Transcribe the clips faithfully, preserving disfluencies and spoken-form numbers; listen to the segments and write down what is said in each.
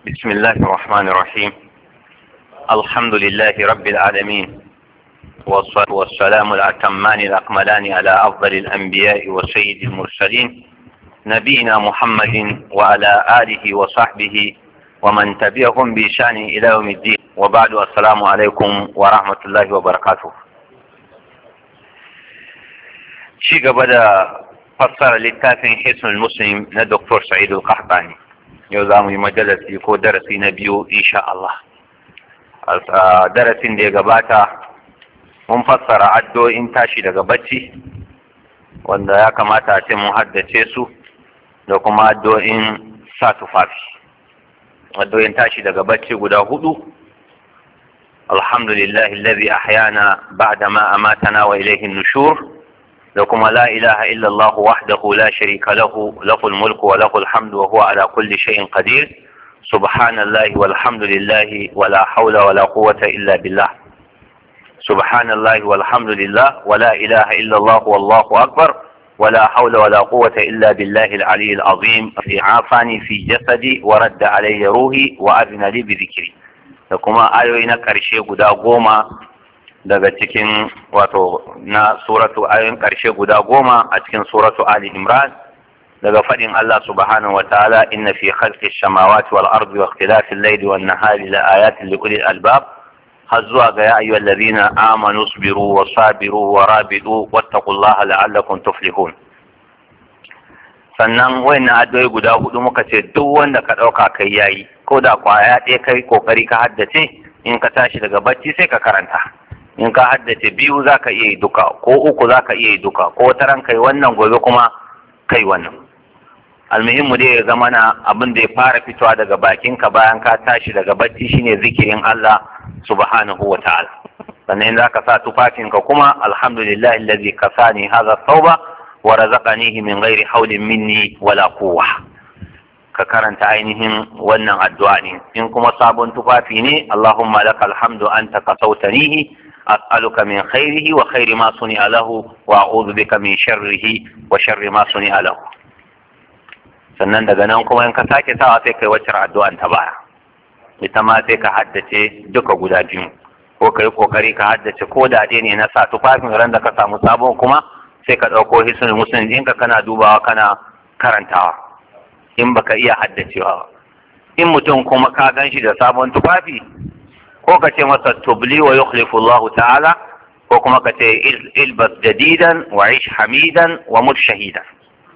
بسم الله الرحمن الرحيم. الحمد لله رب العالمين، والصلاة والسلام الأتمان الأكملان على أفضل الأنبياء وسيد المرسلين نبينا محمد وعلى آله وصحبه ومن تبعهم بإحسان إلى يوم الدين، وبعد. السلام عليكم ورحمة الله وبركاته. شيء قبل فسر للتافه حسن المسلم للدكتور سعيد القحطاني. yau za mu yi majalisi ko darasi na biyu insha Allah. A darasin da ya gabata mun fassara addu'o'in tashi daga bacci wanda ya kamata a ce mun haddace su, da kuma addu'o'in sa tufafi. Addu'o'in tashi daga bacci guda hudu: alhamdulillahi alladhi ahyana ba'da ma amatana wa ilayhi an-nushur, da kuma la ilaha illallah wahdahu la sharika lahu lahul mulku wa lahul hamdu wa huwa ala kulli shay'in qadir, subhanallahi walhamdulillahi wa la hawla wa la quwwata illa billah, subhanallahi walhamdulillah wa la ilaha illallah wallahu akbar wa la hawla wa la quwwata illa billahi al-aliyyil azim, fi afani fi jasadi wa radda alayya ruhi wa adina li bi dhikri. Da kuma ayoyi na karshe guda goma daga cikin wato na suratu ayoyin ƙarshe guda goma a cikin suratu Ali Imran, daga faɗin Allah subhanahu wataala inna fi khalqi samawati wal ardi wa ikhtilafil layli wan nahari la ayatin li ulil albab, har zuwa ga ya ayyuhal ladhina amanu sabiru wa sabiru wa rabidu wattaqullaha la'allakum tuflihun. Sannan wayannan addu'o'i guda hudu muka ce duk wanda ka ɗauka kai yayi, ko da kwaya ɗaya kai kokari ka haddace, in ka tashi daga bacci sai ka karanta. In ka haddace biyu za ka iya yi duka, ko uku za ka iya yi duka, ko taran kai wannan gobe kuma kai wannan. Almuhimmu dai ya zama na abin da ya fara fitowa daga bakinka bayan ka tashi daga bacci shine zikirin Allah subhanahu wa ta'ala. Sannan za ka sa tufafinka kuma alhamdulillah allazi kasani hadha thawba wa razaqanihi min ghairi hawlin minni wala quwwa. Ka karanta ainihin wannan addu'a ne. In kuma sabon tufafi ne, Allahumma lakal hamdu anta kasawtanihi as'aluka min khairihi wa khairi ma suni'a lahu wa a'udhu bika min sharrihi wa sharri ma suni'a lahu. Sannan daga nan kuma in ka sake sawa sai kai wacce addu'an ta baya, ita ma sai ka haddace duka guda biyu, ko kai kokari ka haddace ko da dai ne na sa tufafin ran da ka samu sabon kuma sai ka dauko hisnul muslim ɗinka kana dubawa kana karantawa in baka iya haddacewa. In mutum kuma ka gan shi da sabon tufafi, ko ka ce masa tubli wa yukhlifu Allah ta'ala, ko kuma ka ce ilbas jadidan wa ish hamidan wa mut shahidan.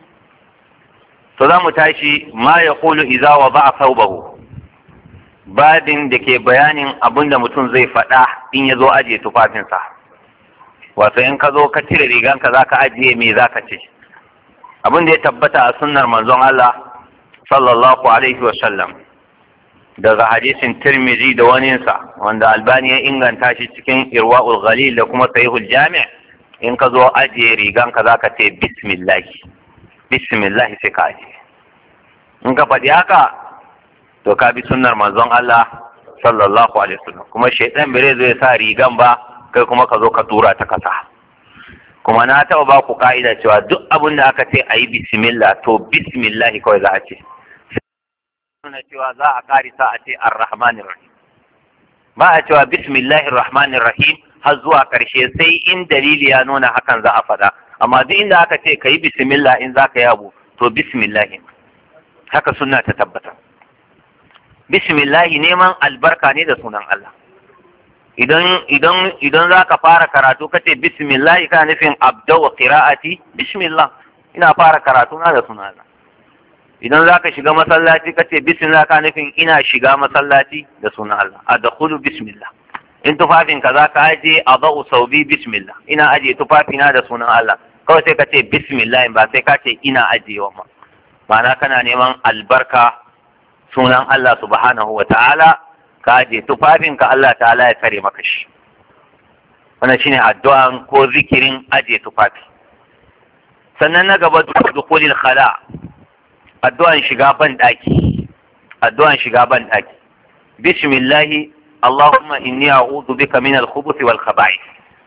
To za mu tashi ma ya kulu idza wada'a thawbahu, babin da ke bayanin abin da mutum zai faɗa in ya zo ajiye tufafinsa. Wato in ka zo ka cire riganka za ka ajiye me za ka ce. Abin da ya tabbata a sunnar manzon Allah sallallahu alaihi wa sallam daga hadisin Tirmidhi da waninsa wanda Albani ya inganta shi cikin Irwaul Ghalil da kuma Sahihul Jami', in ka zo ajiye riganka zaka ce bismillah bismillah sai ka ajiye. In ka faɗi haka to ka bi sunnar manzon Allah sallallahu alaihi wasallam, kuma shaytan bai zai sa rigan ba kai kuma ka zo ka tura ta kasa. Kuma na taɓa ba ku ka'ida cewa duk abin da aka ce ayi bismillah to bismillah kawai za a ce. Nuna cewa za a karisa a ce ar-rahmanir rahim, ba a cewa bismillahir rahmanir rahim har zuwa karshe sai in dalili ya nuna hakan za a faɗa. Amma duk inda aka ce ka yi bismillah in za ka yabo to bismillah, haka sunna ta tabbata. Bismillah neman albarka ne da sunan Allah. Idan idan idan za ka fara karatu ka ce bismillah kana nufin abda'u qira'ati bismillah, ina fara karatu na da sunan Allah. Idan za ka shiga masallaci ka ce bismillah ka nufin ina shiga masallaci da sunan Allah. Adkhulu bismillah. In tufafin ka za ka aje adau saubi bismillah, ina aje tufafina da sunan Allah. Kawai sai ka ce bismillah ba sai ka ce ina ajewa ma. Ma'ana kana neman albarka sunan Allah subhanahu wa ta'ala, ka aje tufafin ka Allah ta'ala ya kare maka shi. Wannan shine addu'an ko zikirin aje tufafi. Sannan na gaba dukhulil khala, addu'an shiga ban daki. Addu'an shiga ban daki. Bismillah Allahumma inni a'udhu bika min al-khubuthi wal khaba'ith.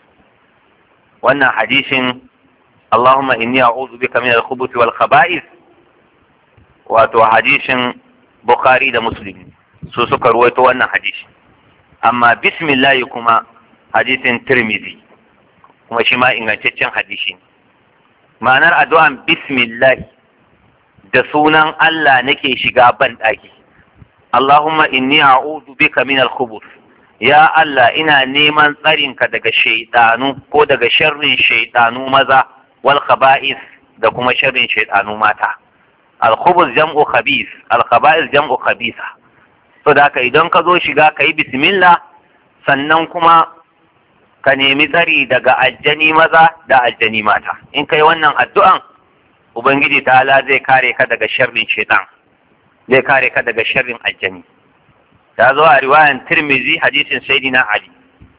Wannan hadisin Allahumma inni a'udhu bika min al-khubuthi wal khaba'ith wato hadisin Bukhari da Muslim. su suka ruwaito wannan hadisi. Amma bismillah kuma hadisin Tirmidhi kuma shi ma ingantaccen hadisi ne. Ma'anar addu'an bismillah, da sunan Allah nake shiga ban ɗaki. Allahumma inni a'udhu bika min al-khubuth. Ya Allah, ina neman tsarinka daga shaidanu ko daga sharrin shaidanu maza wal khaba'is da kuma sharrin shaidanu mata. Al-khubuth jam'u khabith, al-khaba'is jam'u khabitha. So da haka idan ka zo shiga ka yi bismillah, sannan kuma ka nemi tsari daga aljani maza da aljani mata. In kai wannan addu'an, Ubangiji ta'ala zai kare ka daga sharrin shaitan, zai kare ka daga sharrin aljani. Ya zo a riwayan Tirmizi hadisin Sayyidina Ali.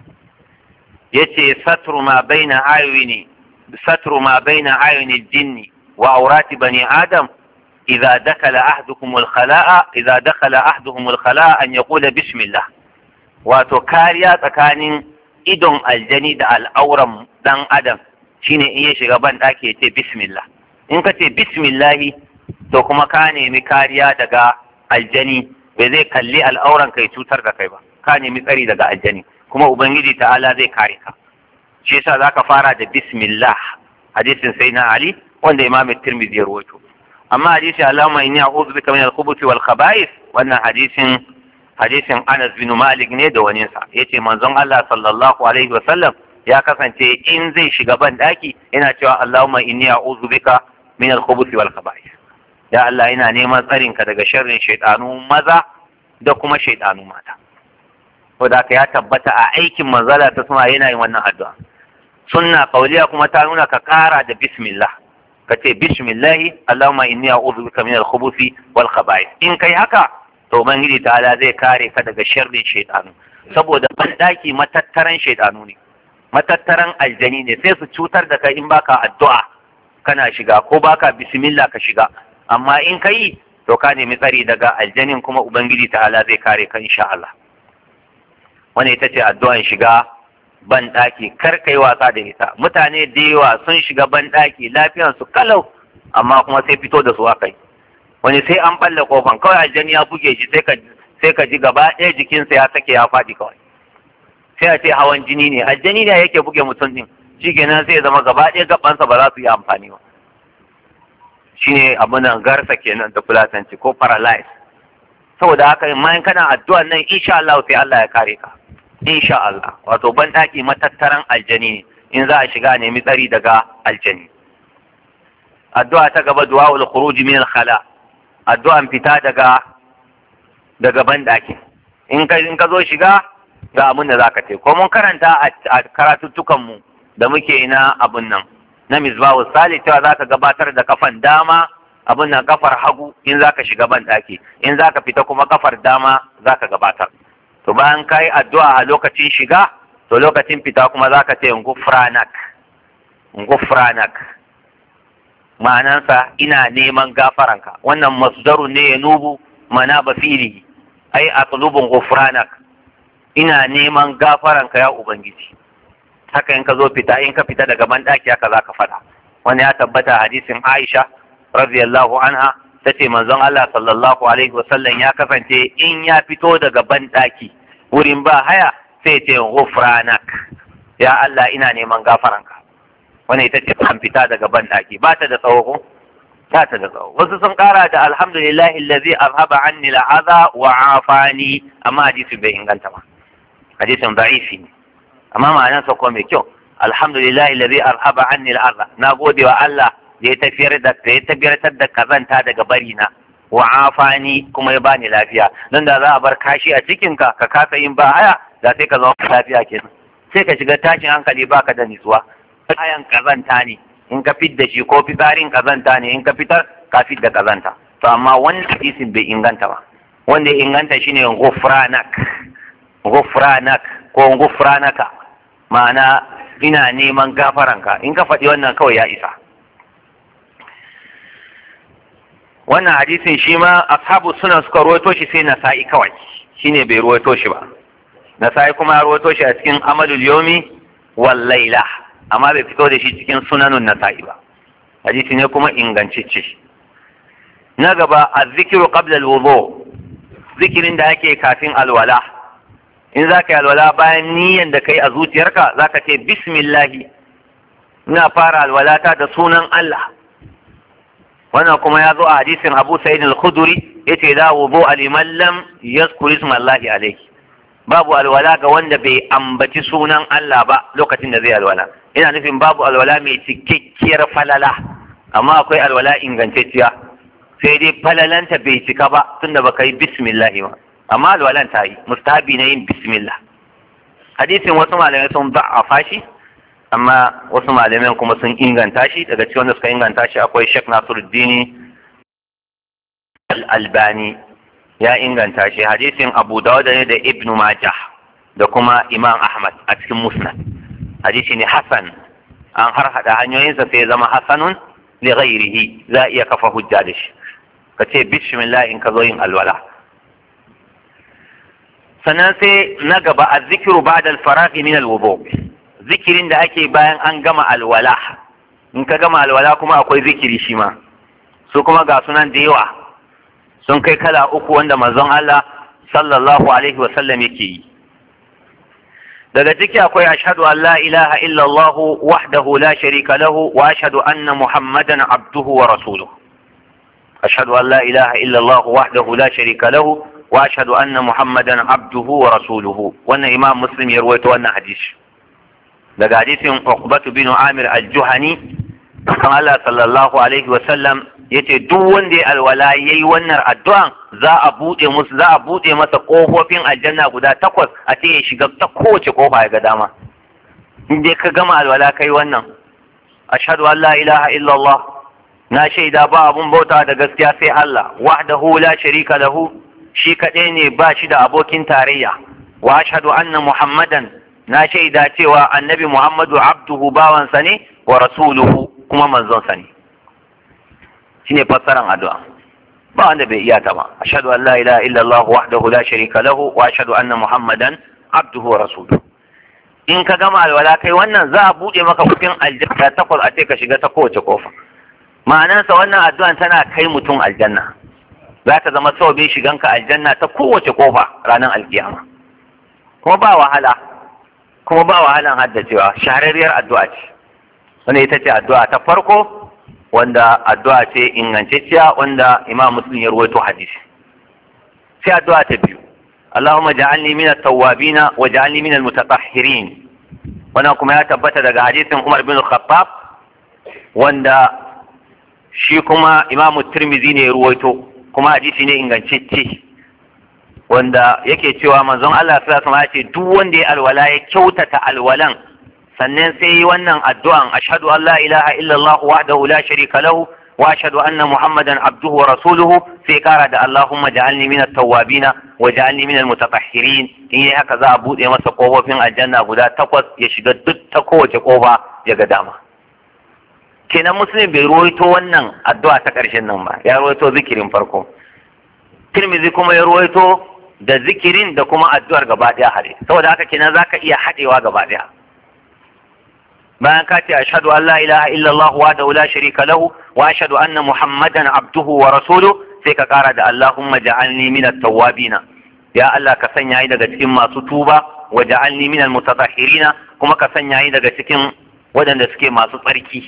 Yace satru ma baina ayuni satru ma baina ayuni jinni wa awrati bani adam idza dakala ahdukum al-khala'a idza dakala ahduhum al-khala'a an yaqula bismillah. Wato kariya tsakanin idon aljani da al'auran dan adam shine in ya shiga ban daki ya ce bismillah. In ka ce bismillahi to kuma ka nemi kariya daga aljani, bai zai kalli al'auran kai cutar da kai ba, ka nemi tsari daga aljani kuma ubangiji ta'ala zai kare ka. Shi yasa zaka fara da bismillah, hadisin sayyidina Ali wanda Imam Tirmidhi ya rawaito. Amma hadisi Allahumma inni a'udhu bika min al-khubuthi wal khaba'ith, wannan hadisin hadisin Anas bin Malik ne da wani sa. Yace manzon Allah sallallahu alaihi wasallam ya kasance in zai shiga ban daki yana cewa Allahumma inni a'udhu bika min al-khubuthi wal khaba'ith. Ya Allah, ina neman tsarinka daga sharrin shaidanu maza da kuma shaidanu mata. Ko da ka ya tabbata a aikin manzala ta suna yana yin wannan addu'a. Sunna kauliya kuma ta nuna ka kara da bismillah. Ka ce bismillahi Allahumma inni a'udhu bika min al-khubuthi wal khaba'ith. In kai haka to ubangiji ta'ala zai kare ka daga sharrin shaidanu. Saboda bandaki matattaran shaidanu ne. Matattaran aljani ne, sai su cutar da kai in baka addu'a kana shiga ko baka bismillah ka shiga. Amma in ka yi to ka nemi tsari daga aljanin kuma ubangiji ta'ala zai kare ka insha Allah. Wani ita ce addu'an shiga ban ɗaki, kar kai wasa da ita. Mutane da yawa sun shiga ban ɗaki lafiyan su kalau amma kuma sai fito da su akai. Wani sai an balle kofan kawai aljani ya buge shi sai ka sai ka ji gaba ɗaya jikinsa ya sake ya faɗi kawai. Sai a ce hawan jini ne, aljani ne yake buge mutum din. Shikenan sai ya zama gaba ɗaya gabansa ba za su yi amfani ba. Shine abunan garsa kenan da fulatanci ko paralyze. Saboda haka in ma in kana addu'an nan insha Allah sai Allah ya kare ka. Insha Allah. Wato ban daki matattaran aljani ne, in za a shiga nemi tsari daga aljani. Addu'a ta gaba du'aul khuruj min al-khala. Addu'an fita daga daga ban daki. In ka in ka zo shiga ga abin da zaka ce. Ko mun karanta a karatuttukan mu da muke na abun nan. Na misbahu sali cewa zaka gabatar da kafan dama abin nan kafar hagu in zaka shiga ban daki, in zaka fita kuma kafar dama zaka gabatar. To bayan kai addu'a a lokacin shiga, to lokacin fita kuma zaka ce ngufranak ngufranak ma'anansa ina neman gafaranka. Wannan masdaru ne ya nubu mana basiri, ai atlubun ngufranak, ina neman gafaranka ya ubangiji. Haka in ka zo fita, in ka fita daga banɗaki haka za ka faɗa. Wani ya tabbata hadisin Aisha radiyallahu anha ta ce manzon Allah sallallahu alaihi wasallam ya kasance in ya fito daga banɗaki wurin ba haya sai ce ghufranak, ya Allah ina neman gafaranka. Wani ita ce an fita daga banɗaki, ba ta da tsawo ko? Ba ta da tsawo. Wasu sun kara da alhamdulillahi allazi azhaba anni al'adha wa afani, amma hadisin bai inganta ba. Hadisin da'ifi ne. Amma ma'anarsa ko mai kyau, alhamdulillahi alladhi arhaba anni al-adha, na gode wa Allah da ya tafiyar da ya tafiyar da kazanta daga bari na, wa afani kuma ya bani lafiya. Nan da za a bar kashi a cikin ka ka kasa yin ba haya, da sai ka zama lafiya kenan. Sai ka shiga tashin hankali baka da nutsuwa. Hayan kazanta ne, in ka fit da shi ko fitsarin kazanta ne, in ka fitar ka fit da kazanta. To amma wannan hadisin bai inganta ba. Wanda ya inganta shine ghufranak. Ghufranak ko ghufranaka. Ma'ana ina neman gafaranka. In ka faɗi wannan kawai ya isa. Wannan hadisin shi ma ashabu suna suka ruwaito shi sai Nasa'i kawai, shine bai ruwaito shi ba. Nasa'i kuma ya ruwaito shi a cikin Amalul Yawmi wal Laila, amma bai fito da shi cikin Sunanun Nasa'i ba. Hadisi ne kuma ingantacce. Na gaba, az-zikru qabla al-wudu. zikirin da ake kafin alwala. In za ka yi alwala bayan niyyar da kai a zuciyarka za ka ce bismillahi, ina fara alwalata da sunan Allah. Wannan kuma ya zo a hadisin Abu Sa'id al-Khudri yace la wudu liman lam yazkur isma Allah alayhi. Babu alwala ga wanda bai ambaci sunan Allah ba lokacin da zai alwala. Ina nufin babu alwala mai cikakkiyar falala, amma akwai alwala ingantacciya, sai dai falalanta bai cika ba tunda baka yi bismillah ba, amma alwalan ta yi, mustahabi na yin bismillah. Hadisin wasu malamai sun da'afa shi, amma wasu malamai kuma sun inganta shi. Daga cikin wanda suka inganta shi akwai Sheikh Nasiruddin Al-Albani ya inganta shi. Hadisin Abu Dawud ne da Ibn Majah da kuma Imam Ahmad a cikin Musnad. Hadisi ne hasan, an har hada hanyoyinsa sai zama hasanun li ghairihi, za iya kafa hujja da shi. Ka ce bismillah in ka zo yin alwala. Sannan sai na gaba azzikiru ba'da al-faraghi min al-wudu, zikirin da ake bayan an gama alwala. In ka gama alwala kuma akwai zikiri shi ma, su kuma ga sunan da yawa, sun kai kala uku wanda manzon Allah sallallahu alaihi wa sallam yake yi. Daga ciki akwai ashhadu an la ilaha illallah wahdahu la sharika lahu wa ashhadu anna muhammadan abduhu wa rasuluhu. Ashhadu an la ilaha illallah wahdahu la sharika lahu wa ashhadu anna muhammadan abduhu wa rasuluhu. Wannan Imam Muslim ya rawaito wannan hadisi. Daga hadisin Uqbatu bin Amir al-Juhani, kan Allah sallallahu alaihi wa sallam yace duk wanda ya alwala yayi wannan addu'an za a bude musu za a bude masa kofofin aljanna guda takwas, a ce ya shiga ta kowace kofa ya ga dama. In dai ka gama alwala kai wannan ashhadu an la ilaha illallah, na shaida ba abun bauta da gaskiya sai Allah, wahdahu la sharika lahu, shi kadai ne ba shi da abokin tarayya, wa ashhadu anna muhammadan, na shaida cewa annabi muhammadu abduhu bawansa ne wa rasuluhu kuma manzonsa ne. Shine fassaran addu'a, ba wanda bai iya ta ba. Ashhadu an la ilaha illallah wahdahu la sharika lahu wa ashhadu anna muhammadan abduhu wa rasuluhu. In ka gama alwala kai wannan za a bude maka kofin aljanna takwas, a ce ka shiga ta kowace kofa. Ma'anarsa wannan addu'an tana kai mutum aljanna, za ta zama sababin shiganka aljanna ta kowace kofa ranar alkiyama. Kuma ba wahala, kuma ba wahalan haddacewa, shahararriyar addu'a ce. Wannan ita ce addu'a ta farko, wanda addu'a ce ingantacciya wanda Imam Muslim ya rawaito hadisi. Sai addu'a ta biyu, Allahumma ja'alni min at-tawwabin wa ja'alni min al-mutatahhirin. Wannan kuma ya tabbata daga hadisin Umar bin Khattab, wanda shi kuma Imam Tirmidhi ne ya rawaito, kuma hadisi ne ingantacce, wanda yake cewa manzon Allah sallallahu alaihi wasallam ya ce duk wanda ya alwala ya kyautata alwalan sannan sai yi wannan addu'an ashhadu an la ilaha illallah wahdahu la sharika lahu wa ashhadu anna muhammadan abduhu wa rasuluhu, sai kara da Allahumma ja'alni min at-tawwabin wa ja'alni min al-mutatahhirin. In yi haka za a bude masa kofofin aljanna guda takwas, ya shiga duk ta kowace kofa ya ga dama. Kenan Muslim bai ruwaito wannan addu'a ta ƙarshen nan ba, ya ruwaito zikirin farko. Tirmidhi kuma ya ruwaito da zikirin da kuma addu'ar gaba ɗaya haɗe, saboda haka kenan zaka iya haɗewa gaba ɗaya. Bayan ka ce ashhadu an la ilaha illallah wahdahu la sharika lahu wa ashhadu anna muhammadan abduhu wa rasuluhu, sai ka kara da Allahumma ja'alni min at-tawwabin, ya Allah ka sanya ni daga cikin masu tuba, wa ja'alni min al-mutatahhirin, kuma ka sanya ni daga cikin waɗanda suke masu tsarki.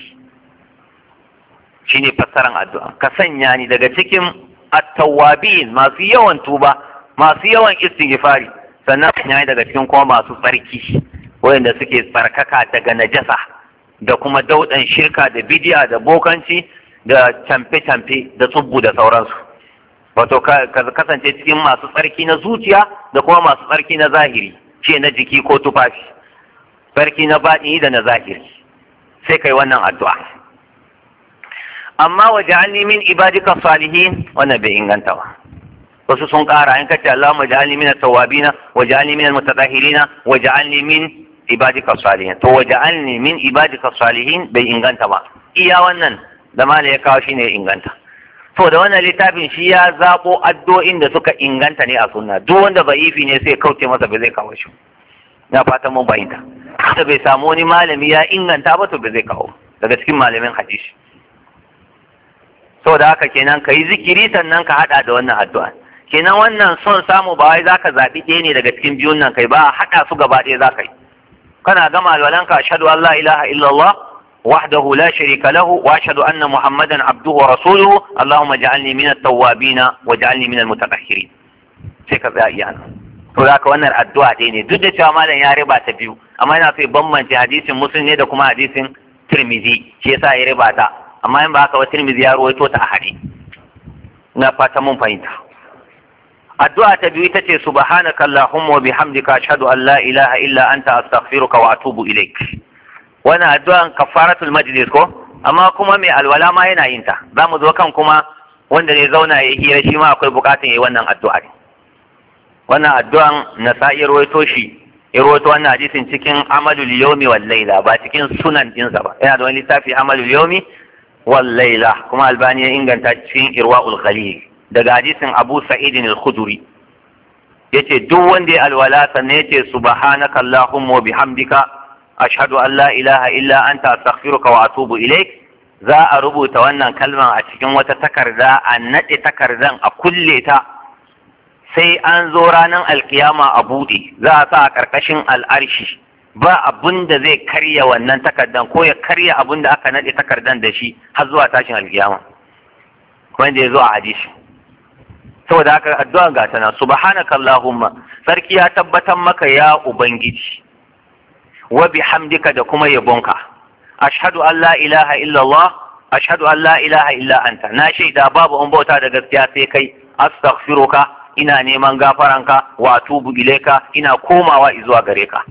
Shine fassaran addu'a, ka sanya ni daga cikin at-tawwabin, masu yawan tuba, masu yawan istighfari, sannan ka sanya ni daga cikin kuma masu tsarki, wayanda suke tsarkaka daga najasa da kuma daudan shirka da bidiya da bokanci da camfe-camfe da tsubbu da sauransu. Wato ka kasance cikin masu tsarki na zuciya da kuma masu tsarki na zahiri, ce na jiki ko tufafi, tsarki na baɗini da na zahiri, sai kai wannan addu'a. Amma waj'alni min ibadika salihin, wannan bai inganta ba. Wasu sun ƙara, in kace Allahumma ja'alni min at-tawwabin waj'alni min al-mutatahhirin waj'alni min ibadika salihin, to waj'alni min ibadika salihin bai inganta ba. Iya wannan da mala ya kawo shine inganta. To da wannan littafin shi ya zabo addu'o'in da suka inganta ne a sunna, duk wanda ba'ifi ne sai kauce masa, bai zai kawo shi. Na fata mun bayyana. Da bai samu wani malami ya inganta ba to bai zai kawo daga cikin malamin hadisi. Saboda haka kenan kai zikiri sannan ka hada da wannan addu'a. kenan wannan son samu ba wai zaka zabi ɗaya ne daga cikin biyun nan kai ba, haɗa su gaba ɗaya zaka yi. kana gama alwalanka ashhadu an la ilaha illallah wahdahu la sharika lahu wa ashhadu anna muhammadan abduhu wa rasuluhu allahumma ja'alni min at-tawwabin wa ja'alni min al-mutatahhirin. sai ka tsaya iya nan. to zaka wannan addu'a ɗaya ne, duk da cewa malam ya riba ta biyu, amma yana so ya bambance hadisin muslim ne da kuma hadisin tirmidhi, shi yasa ya riba ta, amma in ba haka ba tirmidhi ya ruwaito ta a hadi. na fata mun fahimta. addu'a ta biyu ita ce subhanaka allahumma wa bihamdika ashhadu an la ilaha illa anta astaghfiruka wa atubu ilaik. wannan addu'an kafaratul majlis ko, amma kuma mai alwala ma yana yin ta. zamu zo kan kuma wanda ne zauna ya hira shi ma akwai bukatun yayi wannan addu'a. wannan addu'an nasa'i rawaito shi ya rawaito wannan hadisin cikin amalul yawmi wal layla, ba cikin sunan dinsa ba. yana da wani littafi amalul yawmi wal layla, kuma albani ya inganta cikin irwaul ghalil daga hadisin Abu Sa'id al-Khudri. yace duk wanda ya alwala sannan yace subhanaka allahumma wa bihamdika ashhadu an la ilaha illa anta astaghfiruka wa atubu ilaik, za a rubuta wannan kalman a cikin wata takarda, a nade takardan a kulle ta, sai an zo ranar alkiyama a buɗe, za a sa a ƙarƙashin al'arshi. ba abun da zai karya wannan takardan ko ya karya abun da aka nade takardan da shi har zuwa tashin alkiyama, wanda ya zo a hadisi. saboda haka addu'a ga tana subhanaka allahumma, sarki ya tabbatar maka ya ubangiji, wa bihamdika da kuma yabonka, ashhadu an la ilaha illa allah ashhadu an la ilaha illa anta, na shaida babu an bauta da gaskiya sai kai, astaghfiruka ina neman gafaranka, wa atubu ilaika ina komawa zuwa gare ka.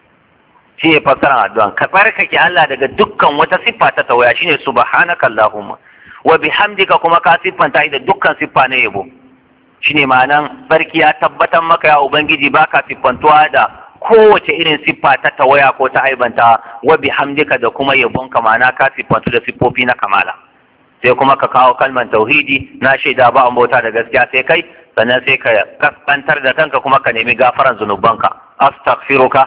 shi ne fassarar addu'an, ka tsarkake Allah daga dukkan wata siffa ta tawaya, shine subhanaka allahumma, wa bihamdika kuma ka siffanta da dukkan siffa na yabo. shine ma'anan sarki ya tabbatar maka ya ubangiji baka siffantuwa da kowace irin siffa ta tawaya ko ta aibanta, wa bihamdika da kuma yabonka, ma'ana ka siffantu da siffofi na kamala. sai kuma ka kawo kalmar tauhidi, na shaida ba an bauta da gaskiya sai kai, sannan sai ka kaskantar da kanka kuma ka nemi gafaran zunubanka, astaghfiruka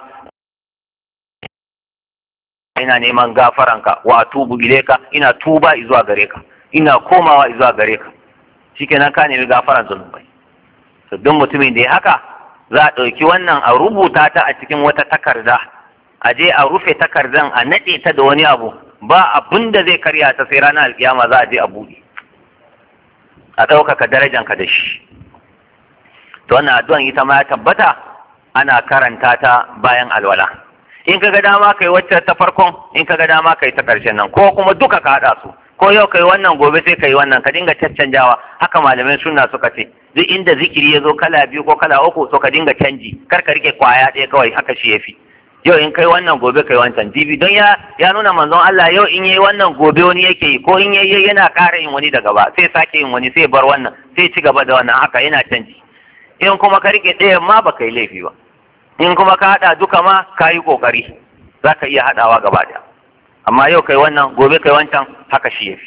ina neman gafaranka, wa atubu ilaika ina tuba zuwa gare ka, ina komawa zuwa gare ka. shikenan ka nemi gafaran zunubai. to duk mutumin da ya haka za a ɗauki wannan a rubuta ta a cikin wata takarda, a je a rufe takardan a naɗe ta da wani abu, ba abin da zai karya ta sai ranar alkiyama za a je a buɗe, a ɗaukaka darajanka da shi. to wannan addu'an ita ma ya tabbata ana karanta ta bayan alwala. in ka ga dama kai wacce ta farkon, in ka ga dama kai ta ƙarshen nan, ko kuma duka ka haɗa su, ko yau kai wannan gobe sai kai wannan, ka dinga caccanjawa. haka malamin sunna suka ce duk inda zikiri ya zo kala biyu ko kala uku, so ka dinga canji, kar ka rike kwaya ɗaya kawai, haka shi yafi. yau in kai wannan gobe kai wancan jibi, don ya ya nuna manzon Allah yau in yayi wannan gobe wani yake yi, ko in yayi yana ƙara yin wani daga ba, sai sake yin wani, sai bar wannan, sai ci gaba da wannan, haka yana canji. in kuma ka rike ɗayan ma ba kai laifi ba, in kuma ka haɗa duka ma ka yi ƙoƙari, za ka iya haɗawa gaba ɗaya. amma yau kai wannan gobe kai wancan, haka shi yafi.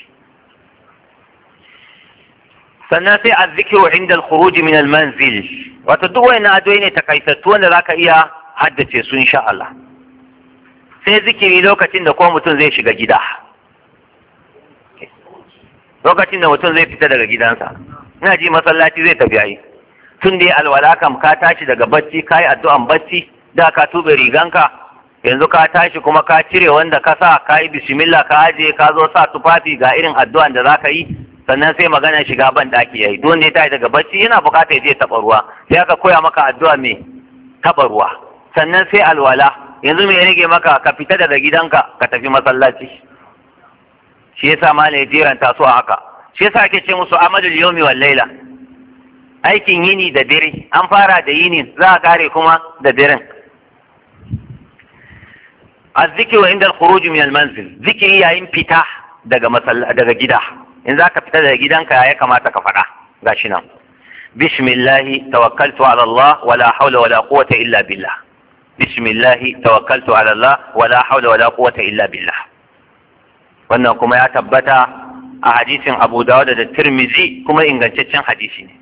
sannan sai azzikiru inda al-khuruj min al-manzil, wato duk wayannan addu'o'i ne takaitattu wanda zaka iya haddace su insha Allah. sai zikiri lokacin da ko mutum zai shiga gida, lokacin da mutum zai fita daga gidansa, ina ji masallaci zai tafi ayi, tun da ya alwala kam ka tashi daga bacci, ka yi addu'an bacci, da ka tube riganka, yanzu ka tashi kuma ka cire wanda ka sa, ka yi bismillah ka aje, ka zo sa tufafi, ga irin addu'an da za ka yi, sannan sai magana shiga ban daki yayi. don ne tashi daga bacci yana bukata ya je taɓa ruwa, sai aka koya maka addu'a mai taɓa ruwa. sannan sai alwala, yanzu me ya rage maka, ka fita daga gidanka ka tafi masallaci. shi yasa malai jeranta su a haka, shi yasa ake ce musu amalul yawmi wal laila, aikin yini da dare. an fara da yini, za a kare kuma da daren. azzikiru inda al-khuruj min al-manzil, zikiri yayin fita daga masalla daga gida. in zaka fita daga gidanka ya kamata ka faɗa, gashi nan: bismillahi tawakkaltu ala Allah wala hawla wala quwwata illa billah. bismillahi tawakkaltu ala Allah wala hawla wala quwwata illa billah. wannan kuma ya tabbata a hadisin Abu Dawud da Tirmidhi, kuma ingantaccen hadisi ne.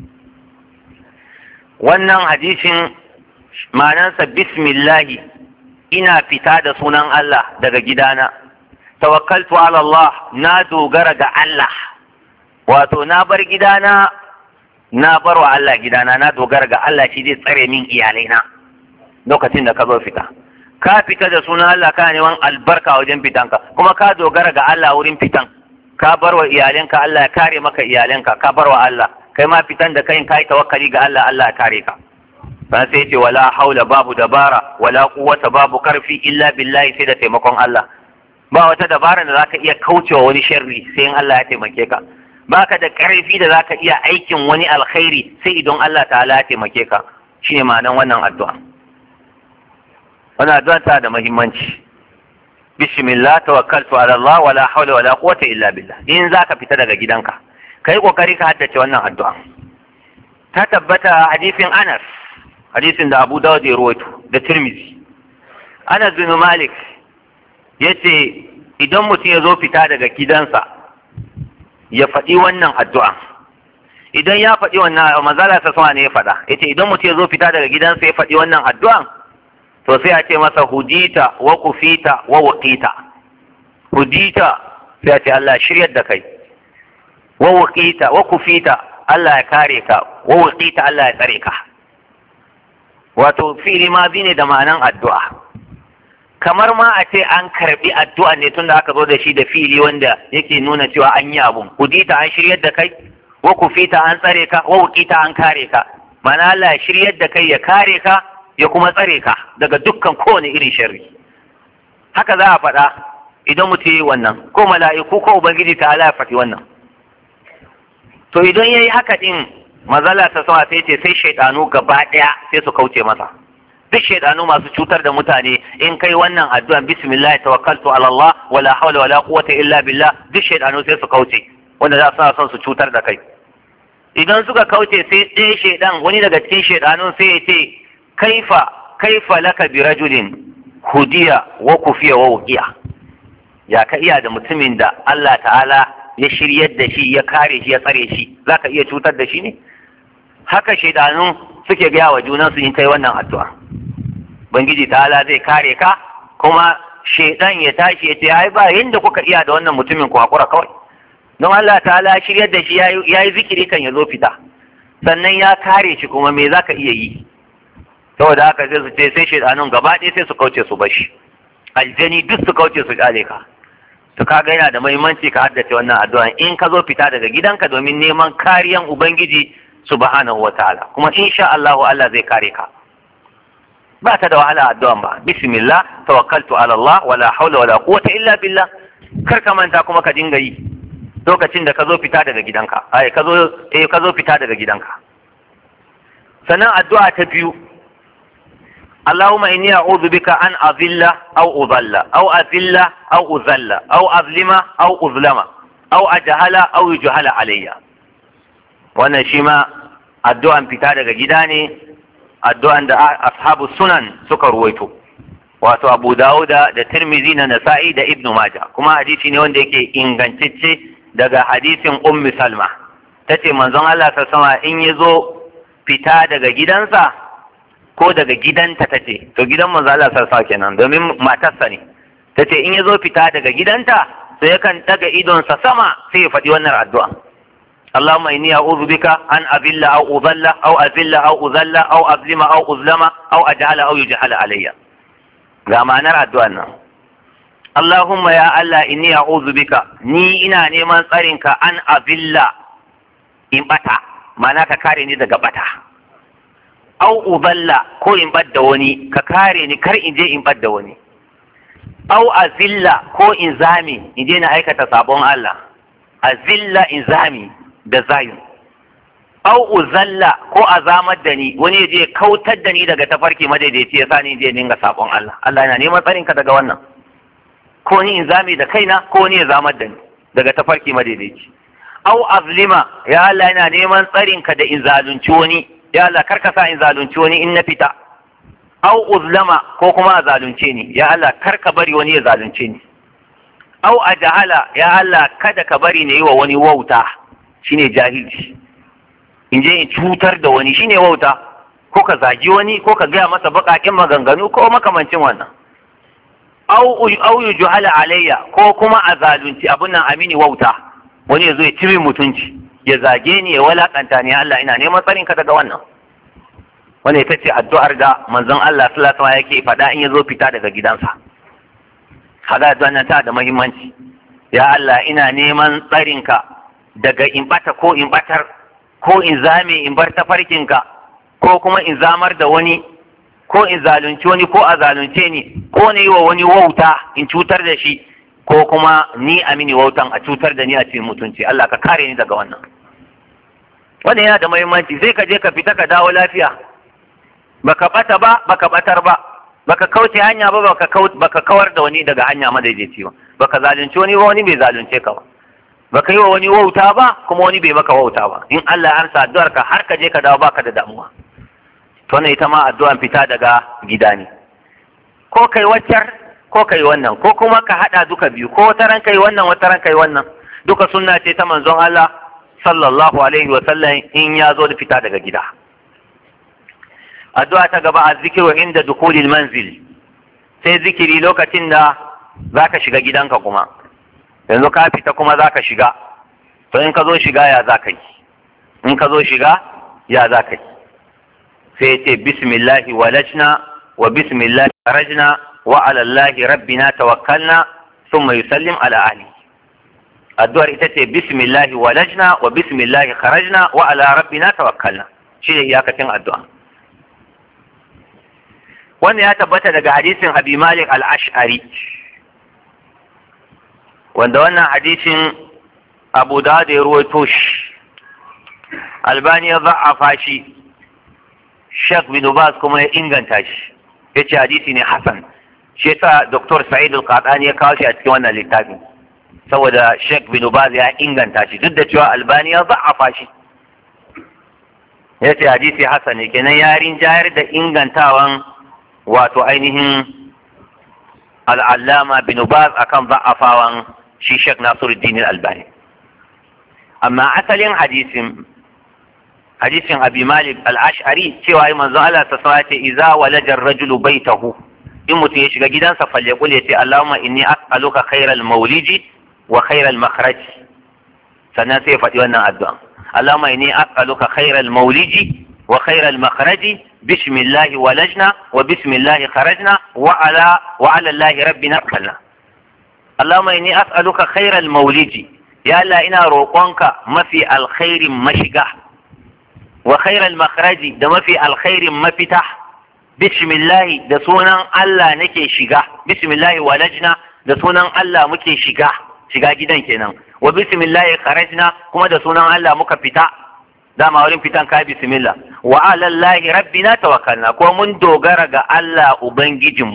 wannan hadisin ma'anarsa bismillahi, ina fita da sunan Allah daga gidana. tawakkaltu ala Allah, na dogara ga Allah, wato na bar gidana na barwa Allah gidana, na dogara ga Allah shi zai tsare min iyalaina lokacin da ka zo fita. Ka fita da sunan Allah kana neman albarka wajen fitanka, kuma ka dogara ga Allah wurin fitan, ka barwa iyalanka Allah ya kare maka iyalanka, ka barwa Allah kai ma fitan da kai kai tawakkali ga Allah, Allah ya kare ka. Ba sai ce wala haula babu dabara wala quwwata babu karfi illa billahi, sai da taimakon Allah. Ba wata dabara da zaka iya kaucewa wani sharri sai in Allah ya taimake ka. Baka da karfi da zaka iya aikin wani alkhairi sai idan Allah ta'ala ya taimake ka. Shine ma'anar wannan addu'a. Wannan addu'a ta da muhimmanci. Bismillah tawakkaltu ala Allah wala hawla wala quwwata illa billah. In zaka fita daga gidanka, kai kokari ka haddace wannan addu'a. Ta tabbata hadisin Anas, hadisin da Abu Dawud ya rawaito da Tirmidhi. Anas bin Malik yace idan mutum ya zo fita daga gidansa ya faɗi wannan addu'a. Idan ya faɗi wannan, manzala ta sama ne ya faɗa, yace idan mutum ya zo fita daga gidansa ya faɗi wannan addu'a, to sai a ce masa hudita wa kufita wa waqita. Hudita sai a ce Allah shiryar da kai, wa waqita wa kufita Allah ya kare ka, wa waqita Allah ya tsare ka. Wato fi'ili ma bi ne da ma'anan addu'a, kamar ma a ce an karbi addu'a ne tunda aka zo da shi da fi'ili wanda yake nuna cewa an yi abun. Hudita an shiryar da kai, wa kufita an tsare ka, wa waqita an kare ka. Mana Allah ya shiryar da kai, ya kare ka, ya kuma tsare ka daga dukkan kowane irin sharri. Haka za a faɗa idan mutum yi wannan, ko mala'iku ko ubangiji ta ala ya faɗi wannan. To idan yayi haka din, mazala ta sama sai ce sai shaidanu gaba ɗaya sai su kauce masa. Duk shaidanu masu cutar da mutane, in kai wannan addu'an bismillah tawakkaltu ala Allah wala hawla wala quwwata illa billah, duk shaidanu sai su kauce, wanda za su son su cutar da kai. Idan suka kauce sai ɗaya shaidan, wani daga cikin shaidanun sai ya ce kaifa kaifa laka bi rajulin hudiya wa kufiya wa wuqiya. Ya ka iya da mutumin da Allah ta'ala ya shiryar da shi, ya kare shi, ya tsare shi, zaka iya cutar da shi ne? Haka shaidanu suke gaya wa junansu in kai wannan addu'a. Bangiji ta'ala zai kare ka, kuma shaidan ya tashi ya ce ai ba yanda kuka iya da wannan mutumin ku hakura kawai. Don Allah ta'ala shiryar da shi yayi zikiri kan ya zo fita, sannan ya kare shi, kuma me zaka iya yi? Saboda haka sai su ce sai shaidanun gaba ɗaya sai su kauce su bashi, aljani duk su kauce su kyale ka. To kaga yana da muhimmanci ka haddace wannan addu'a in ka zo fita daga gidanka domin neman kariyan ubangiji subhanahu wataala, kuma insha Allah Allah zai kare ka. Ba ta da wahala addu'an ba. Bismillah tawakkaltu ala Allah wala hawla wala quwwata illa billah. Kar ka manta kuma ka dinga yi lokacin da ka zo fita daga gidanka. Ai ka zo eh ka zo fita daga gidanka. Sannan addu'a ta biyu, اللهم إني أعوذ بك أن أذل أو أضل أو أذل أو أذل أو أظلم أو أظلم أو أجهل أو يجهل علي. wannan shi ma addu'an fita daga gida ne, addu'an da ashabu sunan suka ruwaito, wato Abu Dawuda da Tirmidhi na Nasa'i da Ibn Majah, kuma hadisi ne wanda yake ingantacce daga hadisin Ummu Salma. Tace manzon Allah sallallahu alaihi wasallam in yazo fita daga gidansa ko daga gidanta, tace to gidan manzo Allah sarsa kenan domin matarsa ne, tace in yazo fita daga gidanta sai yakan daga idonsa sama sai ya faɗi wannan addu'a. Allahumma inni a'udhu bika an azilla aw udalla aw azilla aw uzalla aw azlima aw uzlama aw ajhala aw yujhala alayya. Ga ma'anar addu'an nan. Allahumma ya Allah inni a'udhu bika, ni ina neman tsarinka an azilla in bata, ma'ana ka kare ni daga bata. Au uballa ko in badda wani, ka kare ni kar in je in badda wani. Au azilla ko in zami in je na aikata sabon Allah, azilla in zami da zayin. Au uzalla ko azamar da ni, wani ya je kautar da ni daga tafarki madaidaici ya sa ni je dinga sabon Allah. Allah yana neman tsarin ka daga wannan. Ko ni in zami da kaina ko ni ya zamar da ni daga tafarki madaidaici. Au azlima, ya Allah yana neman tsarin ka da in zalunci wani. Ya Allah karka sa in zalunci wani in na fita. Au uzlama ko kuma a zalunce ni, ya Allah karka bari wani ya zalunce ni. Au ajahala, ya Allah kada ka bari ne yi wa wani wauta, shine jahilci. In je in cutar da wani shine wauta, ko ka zagi wani ko ka gaya masa baƙaƙen maganganu ko makamancin wannan. Au au yujhala alayya ko kuma a zalunci abun nan amini wauta, wani ya zo ya cire mutunci. ya zage ni ya walakanta ni Allah ina neman tsarin ka daga wannan. Wannan ita ce addu'ar da manzon Allah sallallahu alaihi wasallam yake faɗa in ya zo fita daga gidansa. Kaga addu'ar ta da muhimmanci. Ya Allah ina neman tsarin ka daga in bata ko in batar ko in zame in bar tafarkinka ko kuma in zamar da wani ko in zalunci wani ko a zalunce ni ko na yi wa wani wauta in cutar da shi ko kuma ni a mini wautan a cutar da ni a cikin mutunci. Allah ka kare ni daga wannan. Wannan yana da muhimmanci. Sai ka je ka fita ka dawo lafiya, baka bata ba baka batar ba, baka kauce hanya ba baka baka kawar da wani daga hanya madaidaici ba, baka zalunci wani ba wani bai zalunce ka ba, baka yi wa wani wauta ba kuma wani bai maka wauta ba. In Allah ya amsa addu'ar ka har ka je ka dawo baka da damuwa. To ne ita ma addu'an fita daga gida ne. Ko kai waccar ko kai wannan ko kuma ka hada duka biyu, ko wata ran kai wannan wata ran kai wannan, duka sunna ce ta manzon Allah sallallahu alaihi wa sallam in ya zo da fita daga gida. Addu'a ta gaba azzikiru inda dukulil manzil, sai zikiri lokacin da zaka shiga gidanka kuma. Yanzu ka fita kuma zaka shiga, to in ka zo shiga ya zaka yi, in ka zo shiga ya zaka yi. Sai ce bismillahi walajna wa bismillahi kharajna wa ala Allahi rabbina tawakkalna thumma yusallim ala ahli. Addu'ar ita ce bismillahi walajna wa bismillahi kharajna wa ala rabbina tawakkalna. Shi ne iyakacin addu'a. Wannan ya tabbata daga hadisin Abi Malik al-Ash'ari, wanda wannan hadisin Abu Dawud ya ruwaito shi, Albani ya za'afa shi, Sheikh bin Baz kuma ya inganta shi, yace hadisi ne hasan. Shi yasa Doctor Sa'id al-Qatani ya kawo shi a cikin wannan littafin, saboda Sheikh bin Baz ya inganta shi duk da cewa Albani ya za'afa shi. Yace hadisi hasan ne, kenan ya rinjayar da ingantawan wato ainihin al'allama bin Baz akan za'afawan shi Sheikh Nasiruddin al-Albani. Amma asalin hadisin hadisin Abi Malik al-Ash'ari cewa ai manzo Allah ta sawa ce idza walaja ar-rajulu baytahu, in mutum ya shiga gidansa falyaqul yace Allahumma inni as'aluka khairal mawliji wa khairal makhraj. Sannan sai faɗi wannan addu'a, Allahumma inni as'aluka khairal mawliji wa khairal makhraji bismillahi walajna wa bismillahi kharajna wa ala wa ala Allahi rabbina tawakkalna. Allahumma inni as'aluka khairal mawliji, ya Allah ina roƙonka mafi alkhairin mashiga, wa khairal makhraji da mafi alkhairin mafita, bismillahi da sunan Allah nake shiga, bismillahi walajna da sunan Allah muke shiga shiga gidan kenan, wa bismillahi kharajna kuma da sunan Allah muka fita, dama wurin fitan ka bismillah, wa ala Allahi rabbina tawakkalna ko mun dogara ga Allah ubangijinmu,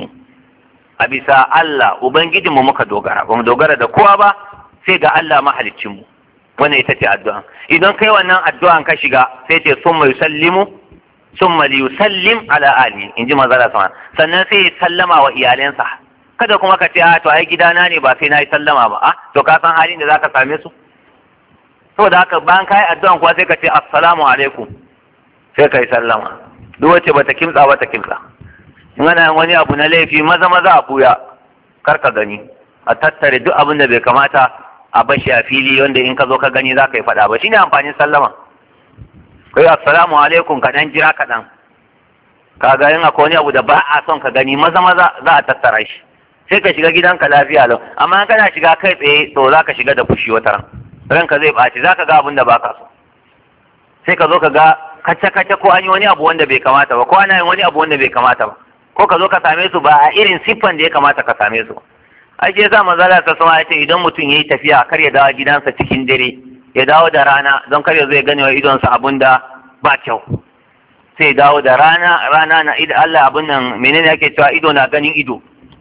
a bisa Allah ubangijinmu muka dogara, ba mu dogara da kowa ba sai ga Allah mahaliccinmu. Wannan ita ce addu'a. Idan kai wannan addu'an ka shiga sai ce summa yusallimu summa liyusallim ala ali, in ji manzala sama, sannan sai ya sallama wa iyalensa. Kada kuma ka ce a to ai gidana ne ba sai na yi sallama ba, a to ka san halin da zaka same su. Saboda haka bayan ka yi addu'an kuwa sai ka ce assalamu alaikum, sai ka yi sallama. Duk wacce bata kimtsa ba ta kimtsa. In ana wani abu na laifi maza maza a buya, kar ka gani, a tattare duk abin da bai kamata a bashi a fili wanda in ka zo ka gani za ka yi faɗa ba. Shi ne amfanin sallama. Kai assalamu alaikum ka ɗan jira kaɗan, ka ga yin akwai wani abu da ba a son ka gani maza maza za a tattara shi, sai ka shiga gidanka lafiya lau. Amma in kana shiga kai tsaye to za ka shiga da fushi wata ran, ranka zai ɓaci, za ka ga abin da ba ka so, sai ka zo ka ga kace kace ko an yi wani abu wanda bai kamata ba, ko ana yin wani abu wanda bai kamata ba, ko ka zo ka same su ba a irin siffan da ya kamata ka same su. Ai ke sa manzala ta sama ya ce idan mutum yayi tafiya kar ya dawo gidansa cikin dare, ya dawo da rana don kar ya zo ya gane wa idonsa abun da ba kyau. Sai dawo da rana, rana na ido Allah abun nan menene yake cewa ido na ganin ido.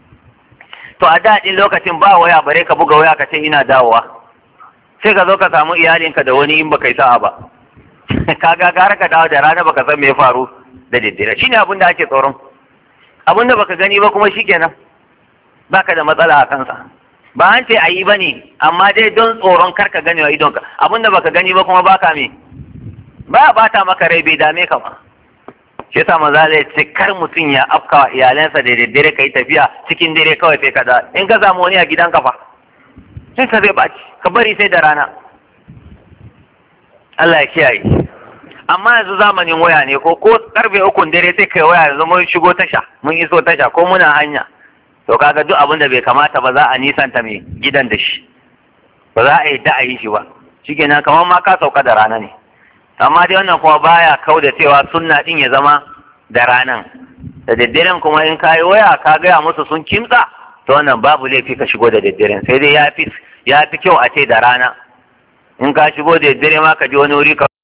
To a daɗin lokacin ba waya bare ka buga waya ka ce ina dawowa. Sai ka zo ka samu iyalinka da wani in baka yi sa'a ba. Kaga gara ka dawo da rana baka san me ya faru da daddare. Shine abun da ake tsoron. Abun da baka gani ba kuma shikenan. Baka da matsala a kansa. Ba an ce a yi ba ne, amma dai don tsoron karka gani wa idonka. Abin da baka gani ba kuma baka me, ba a bata maka rai, bai dame ka ba. Shi yasa maza zai ce kar mutum ya afka wa iyalansa da daddare ka yi tafiya cikin dare kawai sai ka da. In ka samu wani a gidanka fa, sai ka zai baci, ka bari sai da rana. Allah ya kiyaye. Amma yanzu zamanin waya ne ko ko karfe ukun dare sai kai waya yanzu mun shigo tasha mun iso tasha ko muna hanya to kaga duk abin da bai kamata ba za a nisanta mai gidan da shi ba za a yi da a yi shi ba shikenan kamar ma ka sauka da rana ne. Amma dai wannan kuma baya kau da cewa sunna din ya zama da ranan da daddaren kuma in kayi waya ka gaya musu sun kimtsa to wannan babu laifi ka shigo da daddaren sai dai ya fi ya fi kyau a ce da rana in ka shigo da daddare ma ka ji wani wuri ka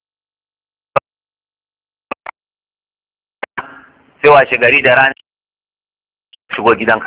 sai washe gari da rana shigo gidanka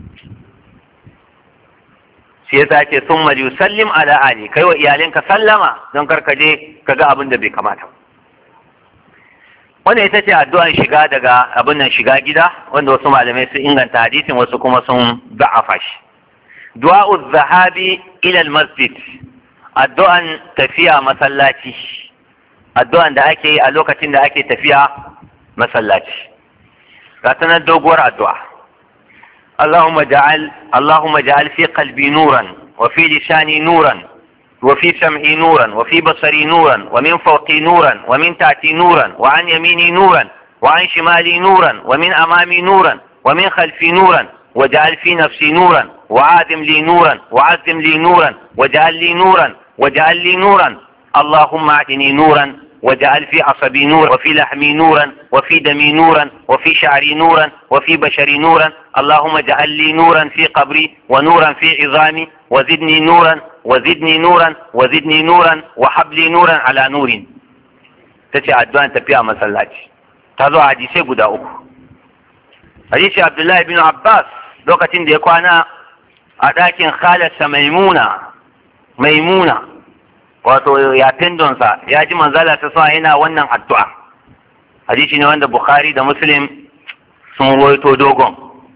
shi yasa ce sun mali sallim ala ali kai wa iyalinka sallama don kar ka je ka ga abin da bai kamata. Wannan ita ce addu'an shiga daga abin nan shiga gida wanda wasu malamai sun inganta hadisin wasu kuma sun da'afa shi. Du'a'u zahabi ila masjid addu'an tafiya masallaci addu'an da ake yi a lokacin da ake tafiya masallaci. Ga sanar doguwar addu'a. اللهم اجعل اللهم اجعل في قلبي نورا وفي لساني نورا وفي سمعي نورا وفي بصري نورا ومن فوقي نورا ومن تحتي نورا وعن يميني نورا وعن شمالي نورا ومن أمامي نورا ومن خلفي نورا واجعل في نفسي نورا وعازم لي نورا وعزم لي نورا واجعل لي نورا واجعل لي نورا اللهم اعطني نورا واجعل في عصبي نورا وفي لحمي نورا وفي دمي نورا وفي شعري نورا وفي بشري نورا اللهم اجعل لي نورا في قبري ونورا في عظامي وزدني نورا وزدني نورا وزدني نورا وحب لي نورا على نور. تتي أدوان تبيع مسلاتي تضع حديثي قد أخو حديث عبد الله بن عباس لوكتين ديكوانا أداكين خالة ميمونة ميمونة wato ya tindonsa ya ji manzala ta sa yana wannan addu'a hadisi ne wanda Bukhari da Muslim sun rawaito dogon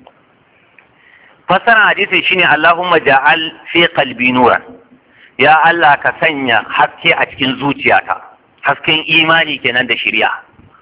fasara hadisi shine Allahumma ja'al fi qalbi nuran ya Allah ka sanya haske a cikin zuciyata hasken imani kenan da shari'a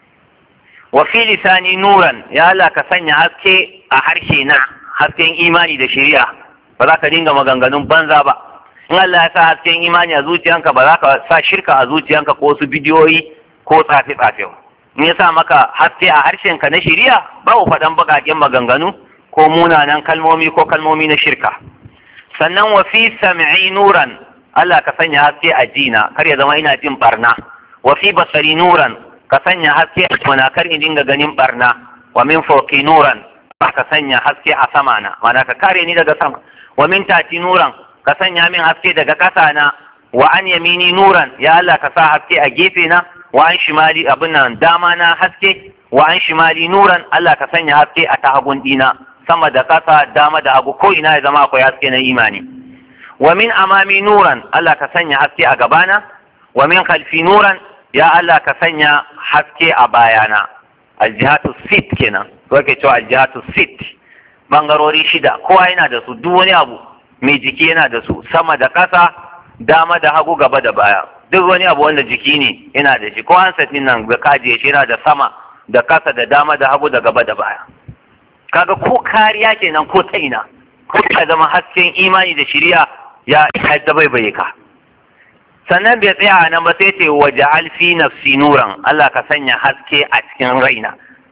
wa fi lisani nuran ya Allah ka sanya haske a harshe na hasken imani da shari'a ba za ka dinga maganganun banza ba in Allah ya sa hasken imani a zuciyanka ba za ka sa shirka a zuciyanka ko su bidiyoyi ko tsafe-tsafe in ya sa maka haske a harshenka na shiriya babu faɗan baƙaƙen maganganu ko munanan kalmomi ko kalmomi na shirka. Sannan wa fi sam'i nuran Allah ka sanya haske a jina kar ya zama ina jin barna wa fi basari nuran ka sanya haske a mana kar in dinga ganin barna wa min fawqi nuran ka sanya haske a sama na mana ka kare ni daga sama wa min tati nuran ka sanya min haske daga ƙasa na wa an yamini nuran ya Allah ka sa haske a gefe na wa an shimali abin nan dama na haske wa an shimali nuran Allah ka sanya haske a ta hagun dina sama da ƙasa dama da hagu ko ina ya zama akwai haske na imani wa min amami nuran Allah ka sanya haske a gabana wa min khalfi nuran ya Allah ka sanya haske a bayana aljihatu sit kenan ko ke cewa aljihatu sit bangarori shida kowa yana da su duk wani abu mai jiki yana da su sama da ƙasa dama da hagu gaba da baya duk wani abu wanda jiki ne yana da shi ko handset din nan ga kaje shi yana da sama da ƙasa da dama da hagu da gaba da baya kaga ko kariya kenan ko ta ina ko ka zama hasken imani da shari'a ya haɗa bai bai ka sannan bai tsaya nan ba sai ce waja'al fi nafsi nuran Allah ka sanya haske a cikin raina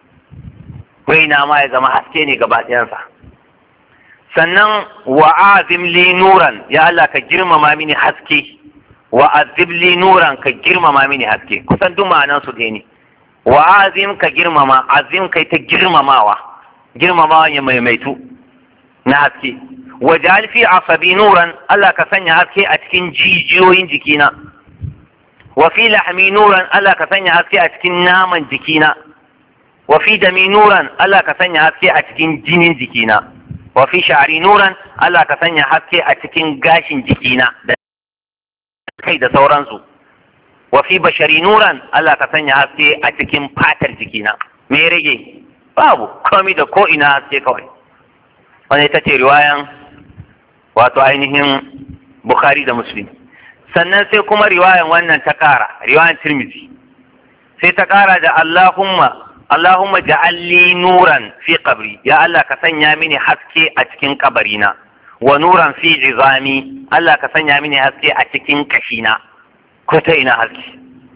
raina ma ya zama haske ne gaba ɗayansa sannan wa azim li nuran ya Allah ka girmama mini haske wa azib li nuran ka girmama mini haske kusan duk ma'anan su ɗaya ne wa azim ka girmama azim kai ta girmamawa girmamawa ya maimaitu na haske wa ja'al fi asabi nuran Allah ka sanya haske a cikin jijiyoyin jikina wa fi lahmi nuran Allah ka sanya haske a cikin naman jikina wa fi dami nuran Allah ka sanya haske a cikin jinin jikina wa fi sha'ri nuran Allah ka sanya haske a cikin gashin jikina da kai da sauransu wa fi bashari nuran Allah ka sanya haske a cikin fatar jikina me rage babu komai da ko ina haske kawai wannan ita ce riwayan wato ainihin Bukhari da Muslim sannan sai kuma riwayan wannan ta kara riwayan Tirmidhi sai ta kara da Allahumma Allahumma ja'al li nuran fi qabri ya Allah ka sanya mini haske a cikin kabarina wa nuran fi izami Allah ka sanya mini haske a cikin kashina ko ta ina haske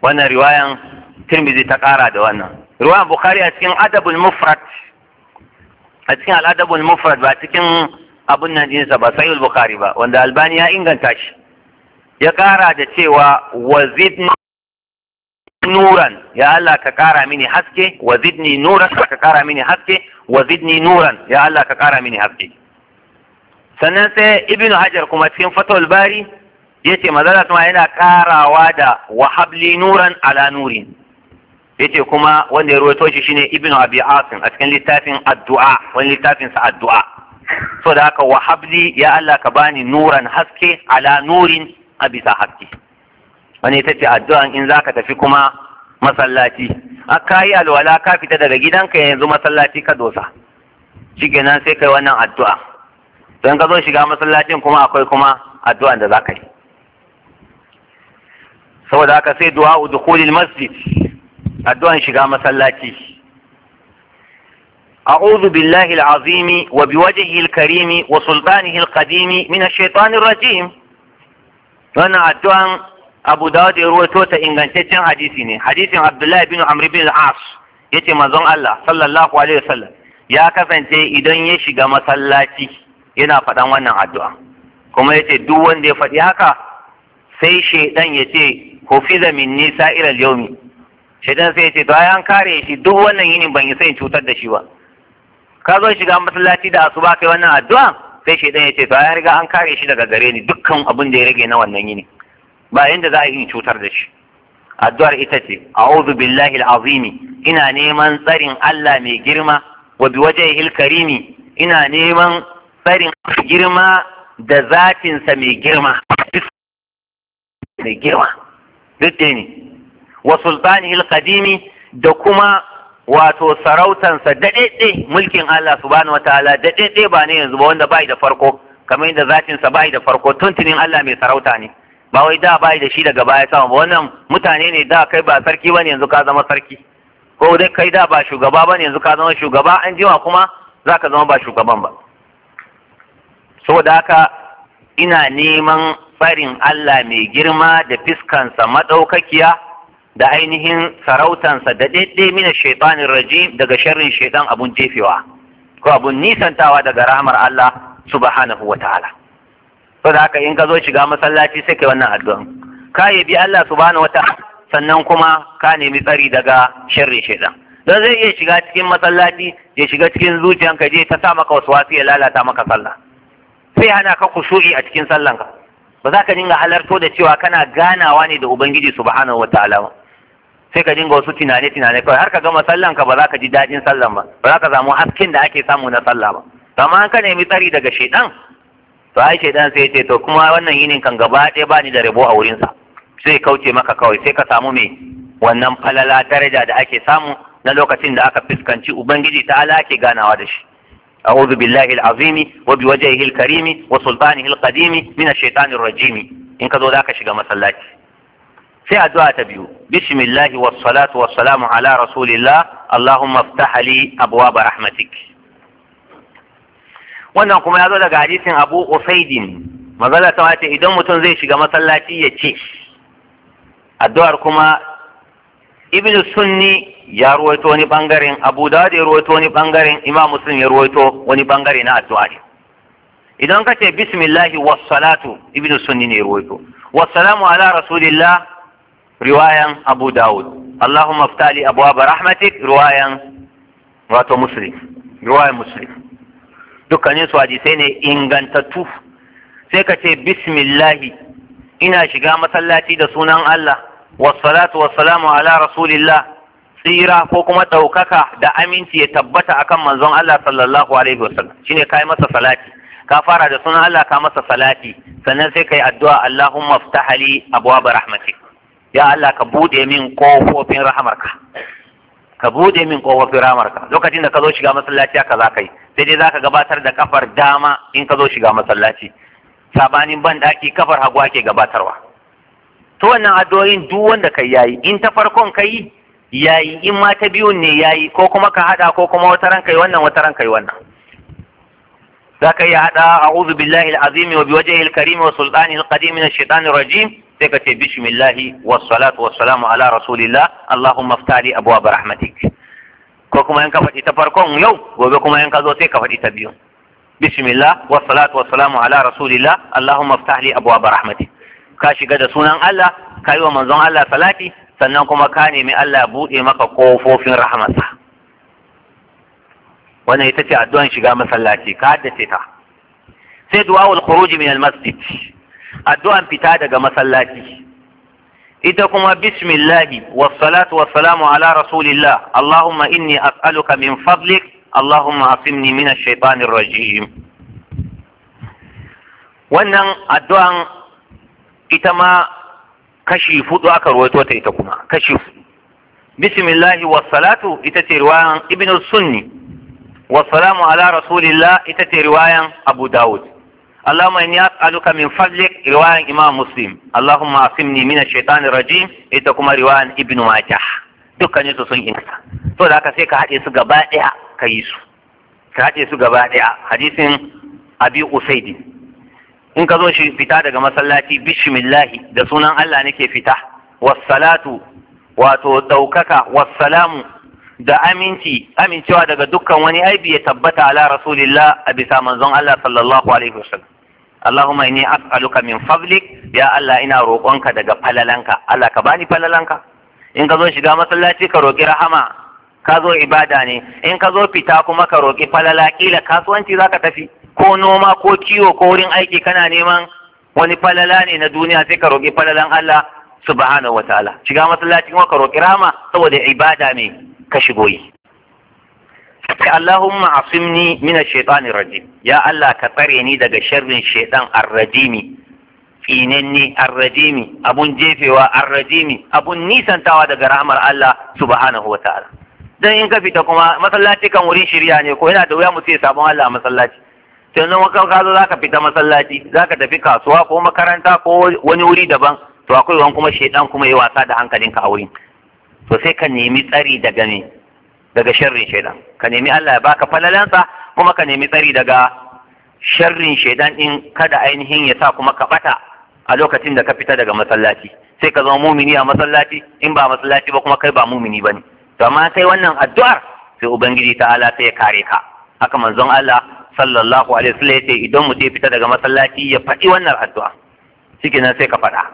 wannan riwayan Tirmidhi ta kara da wannan riwayan Bukhari a cikin Adabul Mufrad a cikin Al-Adabul Mufrad ba cikin abun nan dinsa ba Sahih Bukhari ba wanda Albani ya inganta shi ya kara da cewa wazidni nuran ya Allah ka kara mini haske wazidni nuran ka kara mini haske wazidni nuran ya Allah ka kara mini haske. Sannan sai Ibn Hajar kuma cikin Fathul Bari yace mazala kuma yana karawa da wahabli nuran ala nurin, yace kuma wanda ya rawaito shi shine Ibn Abi Asim a cikin littafin addu'a wani littafin sa addu'a. So da haka wahabli ya Allah ka bani nuran haske ala nurin a bisa haske. Wani ita ce addu'an in zaka tafi kuma masallaci aka yi alwala ka fita daga gidanka yanzu masallaci ka dosa shikenan sai kai wannan addu'a don ka zo shiga masallacin kuma akwai kuma addu'an da zaka yi. saboda haka sai du'a dukhulil masjid addu'an shiga masallaci a'udhu billahi al-azim wa biwajhihi al-karim wa sultanihi al-qadim min ash-shaytanir rajim. wannan addu'an Abu Dawud ya ruwaito ta ingantaccen hadisi ne hadisin Abdullah bin Amr bin al-As yace manzon Allah sallallahu alaihi wasallam ya kasance idan ya shiga masallaci yana faɗan wannan addu'a kuma yace duk wanda ya faɗi haka sai shedan yace hufiza minni sa'ira al-yawmi shedan sai yace to ai an kare shi duk wannan yinin ban yi sai cutar da shi ba. ka zo shiga masallaci da asuba kai wannan addu'a sai shedan yace to ai riga an kare shi daga gare ni dukkan abin da ya rage na wannan yini ba inda za a yi cutar da shi. addu'ar ita ce a'udhu billahi al-azimi ina neman tsarin Allah mai girma wa biwajhihi al-karimi ina neman tsarin girma da zatin sa mai girma mai girma duk ne wa sultanihi al-qadimi da kuma wato sarautan sa dadede mulkin Allah subhanahu wataala dadede ba ne yanzu ba wanda bai da farko kamar yadda zatin sa bai da farko tuntunin Allah mai sarauta ne ba wai da bai da shi daga baya sama ba wannan mutane ne da kai ba sarki bane yanzu ka zama sarki ko dai kai da ba shugaba bane yanzu ka zama shugaba an jima kuma zaka zama ba shugaban ba. saboda haka ina neman tsarin Allah mai girma da fiskansa madaukakiya da ainihin sarautansa da daidai mina shaitanin rajim daga sharrin shaitan abun jefewa ko abun nisantawa daga rahmar Allah subhanahu wa ta'ala. saboda haka in ka zo shiga masallaci sai kai wannan addu'an ka yabi Allah subhanahu wataala sannan kuma ka nemi tsari daga sharrin shaitan don zai iya shiga cikin masallaci ya shiga cikin zuciyanka je ta sa maka waswasi ya lalata maka sallah sai hana ka kushu'i a cikin sallanka ba za ka dinga halarto da cewa kana ganawa ne da ubangiji subhanahu wataala ba sai ka dinga wasu tunane tunane kawai har ka gama sallanka ba za ka ji daɗin sallan ba ba za ka samu hasken da ake samu na sallah ba amma ka nemi tsari daga shaitan to ai shaidan sai ce to kuma wannan yinin kan gaba ɗaya bani da rabo a wurinsa sai kauce maka kawai sai ka samu me wannan falala daraja da ake samu na lokacin da aka fuskanci ubangiji ta ala ake ganawa da shi. a'udhu billahi al-azimi wa biwajhihi al-karimi wa sultanihi al-qadimi min ash-shaytanir rajim. in ka zo da ka shiga masallaci sai addu'a ta biyu bismillahi was salatu was salamu ala rasulillah allahumma iftah li abwaab rahmatik. wannan kuma ya zo daga hadisin Abu Usaidin magana ta wace idan mutum zai shiga masallaci ya ce addu'ar kuma Ibn Sunni ya ruwaito wani bangaren Abu Dawud ya ruwaito wani bangaren Imam Muslim ya ruwaito wani bangare na addu'a idan ka ce bismillahi was salatu Ibn Sunni ne ruwaito was salamu ala rasulillah riwayan Abu Dawud Allahumma iftali abwaab rahmatik riwayan wato Muslim riwayan Muslim dukkanin su hadisai ne ingantattu sai ka ce bismillahi ina shiga masallaci da sunan Allah wassalatu wassalamu ala rasulillah tsira ko kuma ɗaukaka da aminci ya tabbata akan manzon Allah sallallahu alaihi wasallam shine kai masa salati ka fara da sunan Allah ka masa salati sannan sai kai addu'a Allahumma iftah li abwaab rahmatik ya Allah ka bude min kofofin rahmarka ka bude min kofofin rahmarka lokacin da ka zo shiga masallaci haka za ka yi sai dai za ka gabatar da kafar dama in ka zo shiga masallaci sabanin ban daki kafar hagu ake gabatarwa to wannan addu'o'in duk wanda kai yayi in ta farkon kai yayi in ma ta biyun ne yayi ko kuma ka hada ko kuma wata ran kai wannan wata ran kai wannan zaka yi hada a'udhu billahi al-azim wa biwajhihi al-karim wa sultanihi al-qadim min ash-shaytanir rajim sai ka ce bismillahi wassalatu wassalamu ala rasulillah Allahumma ftali abwaab rahmatik. Ko kuma in ka faɗi ta farkon yau, gobe kuma in ka zo sai ka faɗi ta biyu. Bismillah wassalatu wassalamu ala rasulillah Allahumma ftali abwaab rahmatik. Ka shiga da sunan Allah, ka yi wa manzon Allah salati, sannan kuma ka nemi Allah ya buɗe maka kofofin rahmatsa. Wannan ita ce addu'an shiga masallaci, ka haddace ta. Sai du'a'ul khuruj min al-masjid, addu'an fita daga masallaci. Ita kuma bismillahi wassalatu wassalamu ala rasulillah Allahumma inni as'aluka min fadlik Allahumma asimni min ash-shaytanir rajim. Wannan addu'an ita ma kashi fudu aka rawaito ta ita kuma kashi fudu. Bismillahi wassalatu ita ce riwayan Ibn Sunni, wassalamu ala rasulillah ita ce riwayan Abu Dawud. اللهم إني أسألك من فضلك رواية إمام مسلم اللهم أعصمني من الشيطان الرجيم إتكما رواية ابن ماجه dukkan su sun inganta to da haka sai ka haɗe su gaba ɗaya ka yi su ka haɗe su gaba ɗaya hadisin abi usaidi in ka zo shi fita daga masallaci bismillahi da sunan Allah nake fita wassalatu wato ɗaukaka wassalamu da aminci amincewa daga dukkan wani aibi ya tabbata ala rasulillah a bisa manzon Allah sallallahu alaihi wasallam Allahumma inni as'aluka min fadlik ya Allah ina roƙonka daga falalanka Allah ka bani falalanka in ka zo shiga masallaci ka roƙi rahama ka zo ibada ne in ka zo fita kuma ka roƙi falala kila kasuwanci zaka tafi ko noma ko kiwo ko wurin aiki kana neman wani falala ne na duniya sai ka roƙi falalan Allah subhanahu wataala shiga masallaci kuma ka roƙi rahama saboda ibada ne ka shigo yi sai Allahumma asimni min ash-shaytanir rajim ya Allah ka tsare ni daga sharrin shaytan ar-rajimi tsinanni ar-rajimi abun jefewa ar-rajimi abun nisantawa daga rahmar Allah subhanahu wataala dan in ka fita kuma masallaci kan wurin shirya ne ko yana da wuya mutum ya sabon Allah a masallaci sai nan ka zo zaka fita masallaci zaka tafi kasuwa ko makaranta ko wani wuri daban to akwai wani kuma shaytan kuma ya wasa da hankalinka a wurin to sai ka nemi tsari daga ne daga sharrin shaidan ka nemi Allah ya baka falalansa kuma ka nemi tsari daga sharrin shaidan din kada ainihin ya sa kuma ka bata a lokacin da ka fita daga masallaci sai ka zama mumini a masallaci in ba masallaci ba kuma kai ba mumini bane to amma sai wannan addu'ar sai ubangiji ta'ala sai ya kare ka haka manzon Allah sallallahu alaihi wasallam yace idan mutum ya fita daga masallaci ya faɗi wannan addu'a shikenan sai ka faɗa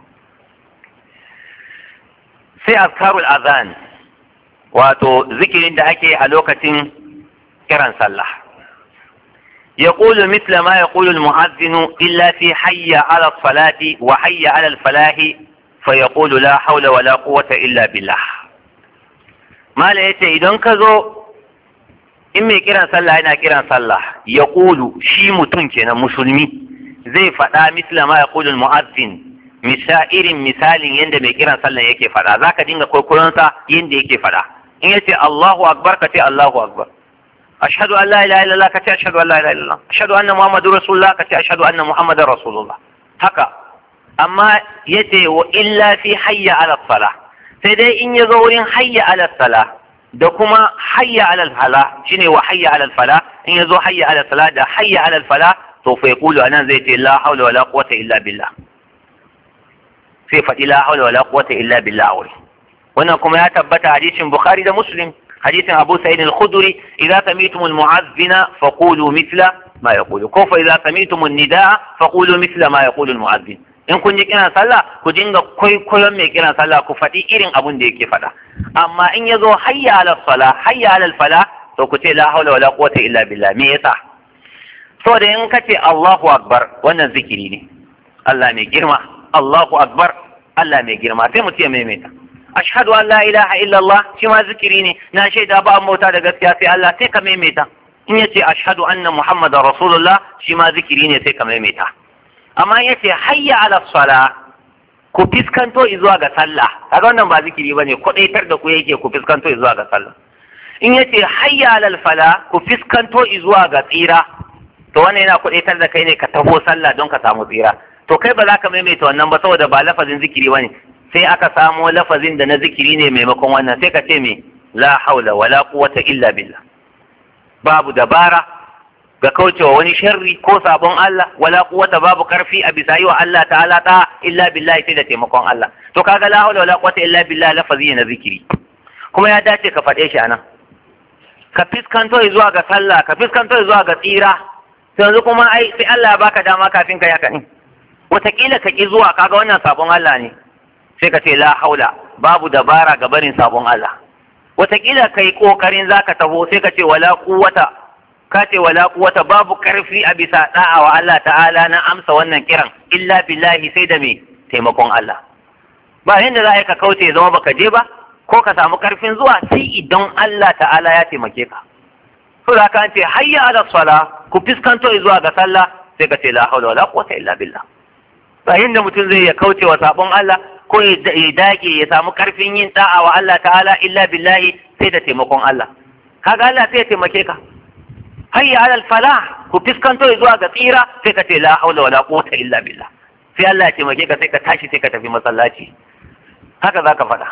sai azkarul azan wato zikirin da ake a lokacin kiran sallah يقول مثل ما يقول المؤذن إلا في حي على الصلاة وحي على الفلاح فيقول لا حول ولا قوة إلا بالله ما ليتي إذن كذو إمي كيران صلى إنا كيران صلى يقول شي متنكنا مسلمي زي فتا مثل ما يقول المؤذن مسائر مثال يند مي كيران صلى يكي فتا ذاك دينغا كوكولانسا يند يكي فتا إن يتي الله أكبر كتي الله أكبر أشهد أن لا إله إلا الله كتي أشهد أن لا إله إلا الله أشهد أن محمد رسول الله كتي أشهد أن محمد رسول الله هكا أما يتي وإلا في حي على الصلاة سيدي إن يزورين حي على الصلاة دكما حي على الفلاح شنو وحي على الفلاح إن يزور حي على الصلاة ده حي على الفلاح سوف يقول أنا زيت لا حول ولا قوة إلا بالله صفة لا حول ولا قوة إلا بالله أولي وأنكم يا تبت حديث بخاري ده مسلم حديث أبو سعيد الخدري إذا سمعتم المؤذن فقولوا مثل ما يقول كوف إذا سمعتم النداء فقولوا مثل ما يقول المؤذن in kun ji kiran sallah ku dinga kwaikwayon mai kiran sallah ku faɗi irin abun da yake faɗa amma in ya zo hayya ala sala hayya ala fala to ku ce la haula wala quwwata illa billah me yasa saboda in ka ce Allahu akbar wannan zikiri ne Allah mai girma Allahu akbar Allah mai girma sai mutum ya maimaita ashhadu an la ilaha illallah shi ma zikiri ne na shaida ba mota da gaskiya sai Allah sai ka maimaita in yace ashhadu anna muhammadar rasulullah shi ma zikiri ne sai ka maimaita amma yace hayya ala sala ku fiskanto zuwa ga sallah kaga wannan ba zikiri bane kodaitar da ku yake ku fiskanto zuwa ga sallah in yace hayya ala fala ku fiskanto zuwa ga tsira to wannan yana kodaitar da kai ne ka taho sallah don ka samu tsira to kai ba za ka maimaita wannan ba saboda ba lafazin zikiri bane sai aka samo lafazin da na zikiri ne maimakon wannan sai ka ce me la haula wala quwwata illa billah babu dabara ga kaucewa wani sharri ko sabon Allah, wala quwwata babu karfi a bisa yi wa Allah ta'ala ta illa billahi sai da taimakon Allah. To kaga la hawla wala quwwata illa billahi lafazi na zikiri, kuma ya dace ka faɗe shi anan. Ka fiskanto zuwa ga sallah, ka fiskanto zuwa ga tsira. Yanzu kuma ai sai Allah ya baka dama kafin ka yaka din. Wataƙila ka ki zuwa kaga wannan sabon Allah ne, sai ka ce la haula, babu dabara ga barin sabon Allah. Wataƙila ka yi ƙoƙarin za ka taho sai ka ce wala quwwata, ka ce wala quwwata babu ƙarfi a bisa da'a wa Allah ta'ala na amsa wannan kiran illa billahi sai da me taimakon Allah. Ba yanda za a yi ka kauce zama baka je ba ko ka samu ƙarfin zuwa sai idan Allah ta'ala ya taimake ka. So da ka ce hayya ala sala, ku fiskanto zuwa ga sallah, sai ka ce la haula wala quwwata illa billah. Ba yanda mutum zai ya kauce wa sabon Allah ko ya dage ya samu karfin yin da'a wa Allah ta'ala illa billahi sai da taimakon Allah. Kaga Allah sai ya taimake ka. Hayya alal falah, ku fiskanto zuwa ga tsira, sai ka ce la haula wala quwwata illa billah. Sai Allah ya taimake ka sai ka tashi sai ka tafi masallaci. Haka zaka faɗa.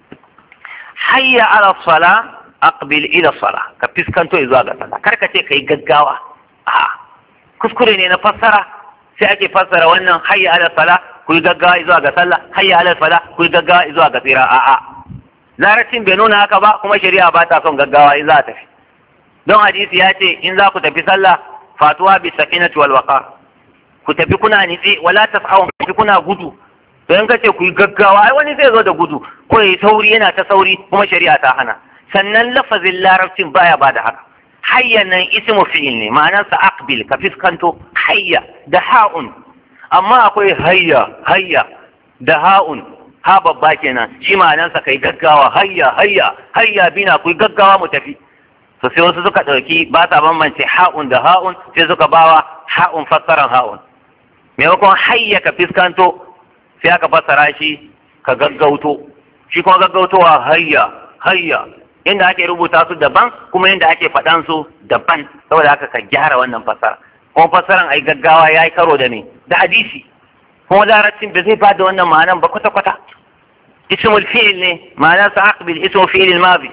Hayya alal salah, aqbil ila salah, ka fiskanto zuwa ga sallah. Kar ka ce kai gaggawa. A'a. Kuskure ne na fassara, sai ake fassara wannan hayya alal salah ku yi gaggawa zuwa ga sallah, hayya alal fala ku yi gaggawa zuwa ga tsira. A'a, larabcin bai nuna haka ba, kuma shari'a ba ta son gaggawa in za a tafi. Don hadisi ya ce in za ku tafi sallah fatuwa bi sakinati wal waqar, ku tafi kuna nitsi, wala tas'aw, ku tafi kuna gudu. To in kace ku yi gaggawa ai wani zai zo da gudu ko yayi sauri, yana ta sauri, kuma shari'a ta hana. Sannan lafazin larabcin baya bada haka. Hayya nan ismu fi'il ne, ma'anarsa aqbil, ka fiskanto. Hayya da ha'un, amma akwai hayya hayya da ha'un, ha babba kenan, shi ma'anarsa kai gaggawa, hayya hayya hayya bina ku gaggawa mu tafi. To sai wasu suka ɗauki ba sa bambance ha'un da ha'un, sai suka bawa ha'un fassaran ha'un. Maimakon hayya ka fiskanto sai aka fassara shi ka gaggauto, shi kuma gaggautowa hayya hayya, inda ake rubuta su daban kuma inda ake faɗan su daban, saboda haka ka gyara wannan fassara. Kuma fassaran ai gaggawa ya yi karo da me da hadisi, kuma larabcin da zai bada wannan ma'anan ba kwata-kwata. Ismul fi'il ne, ma'anar sa aqbil ismul fi'il al-madi.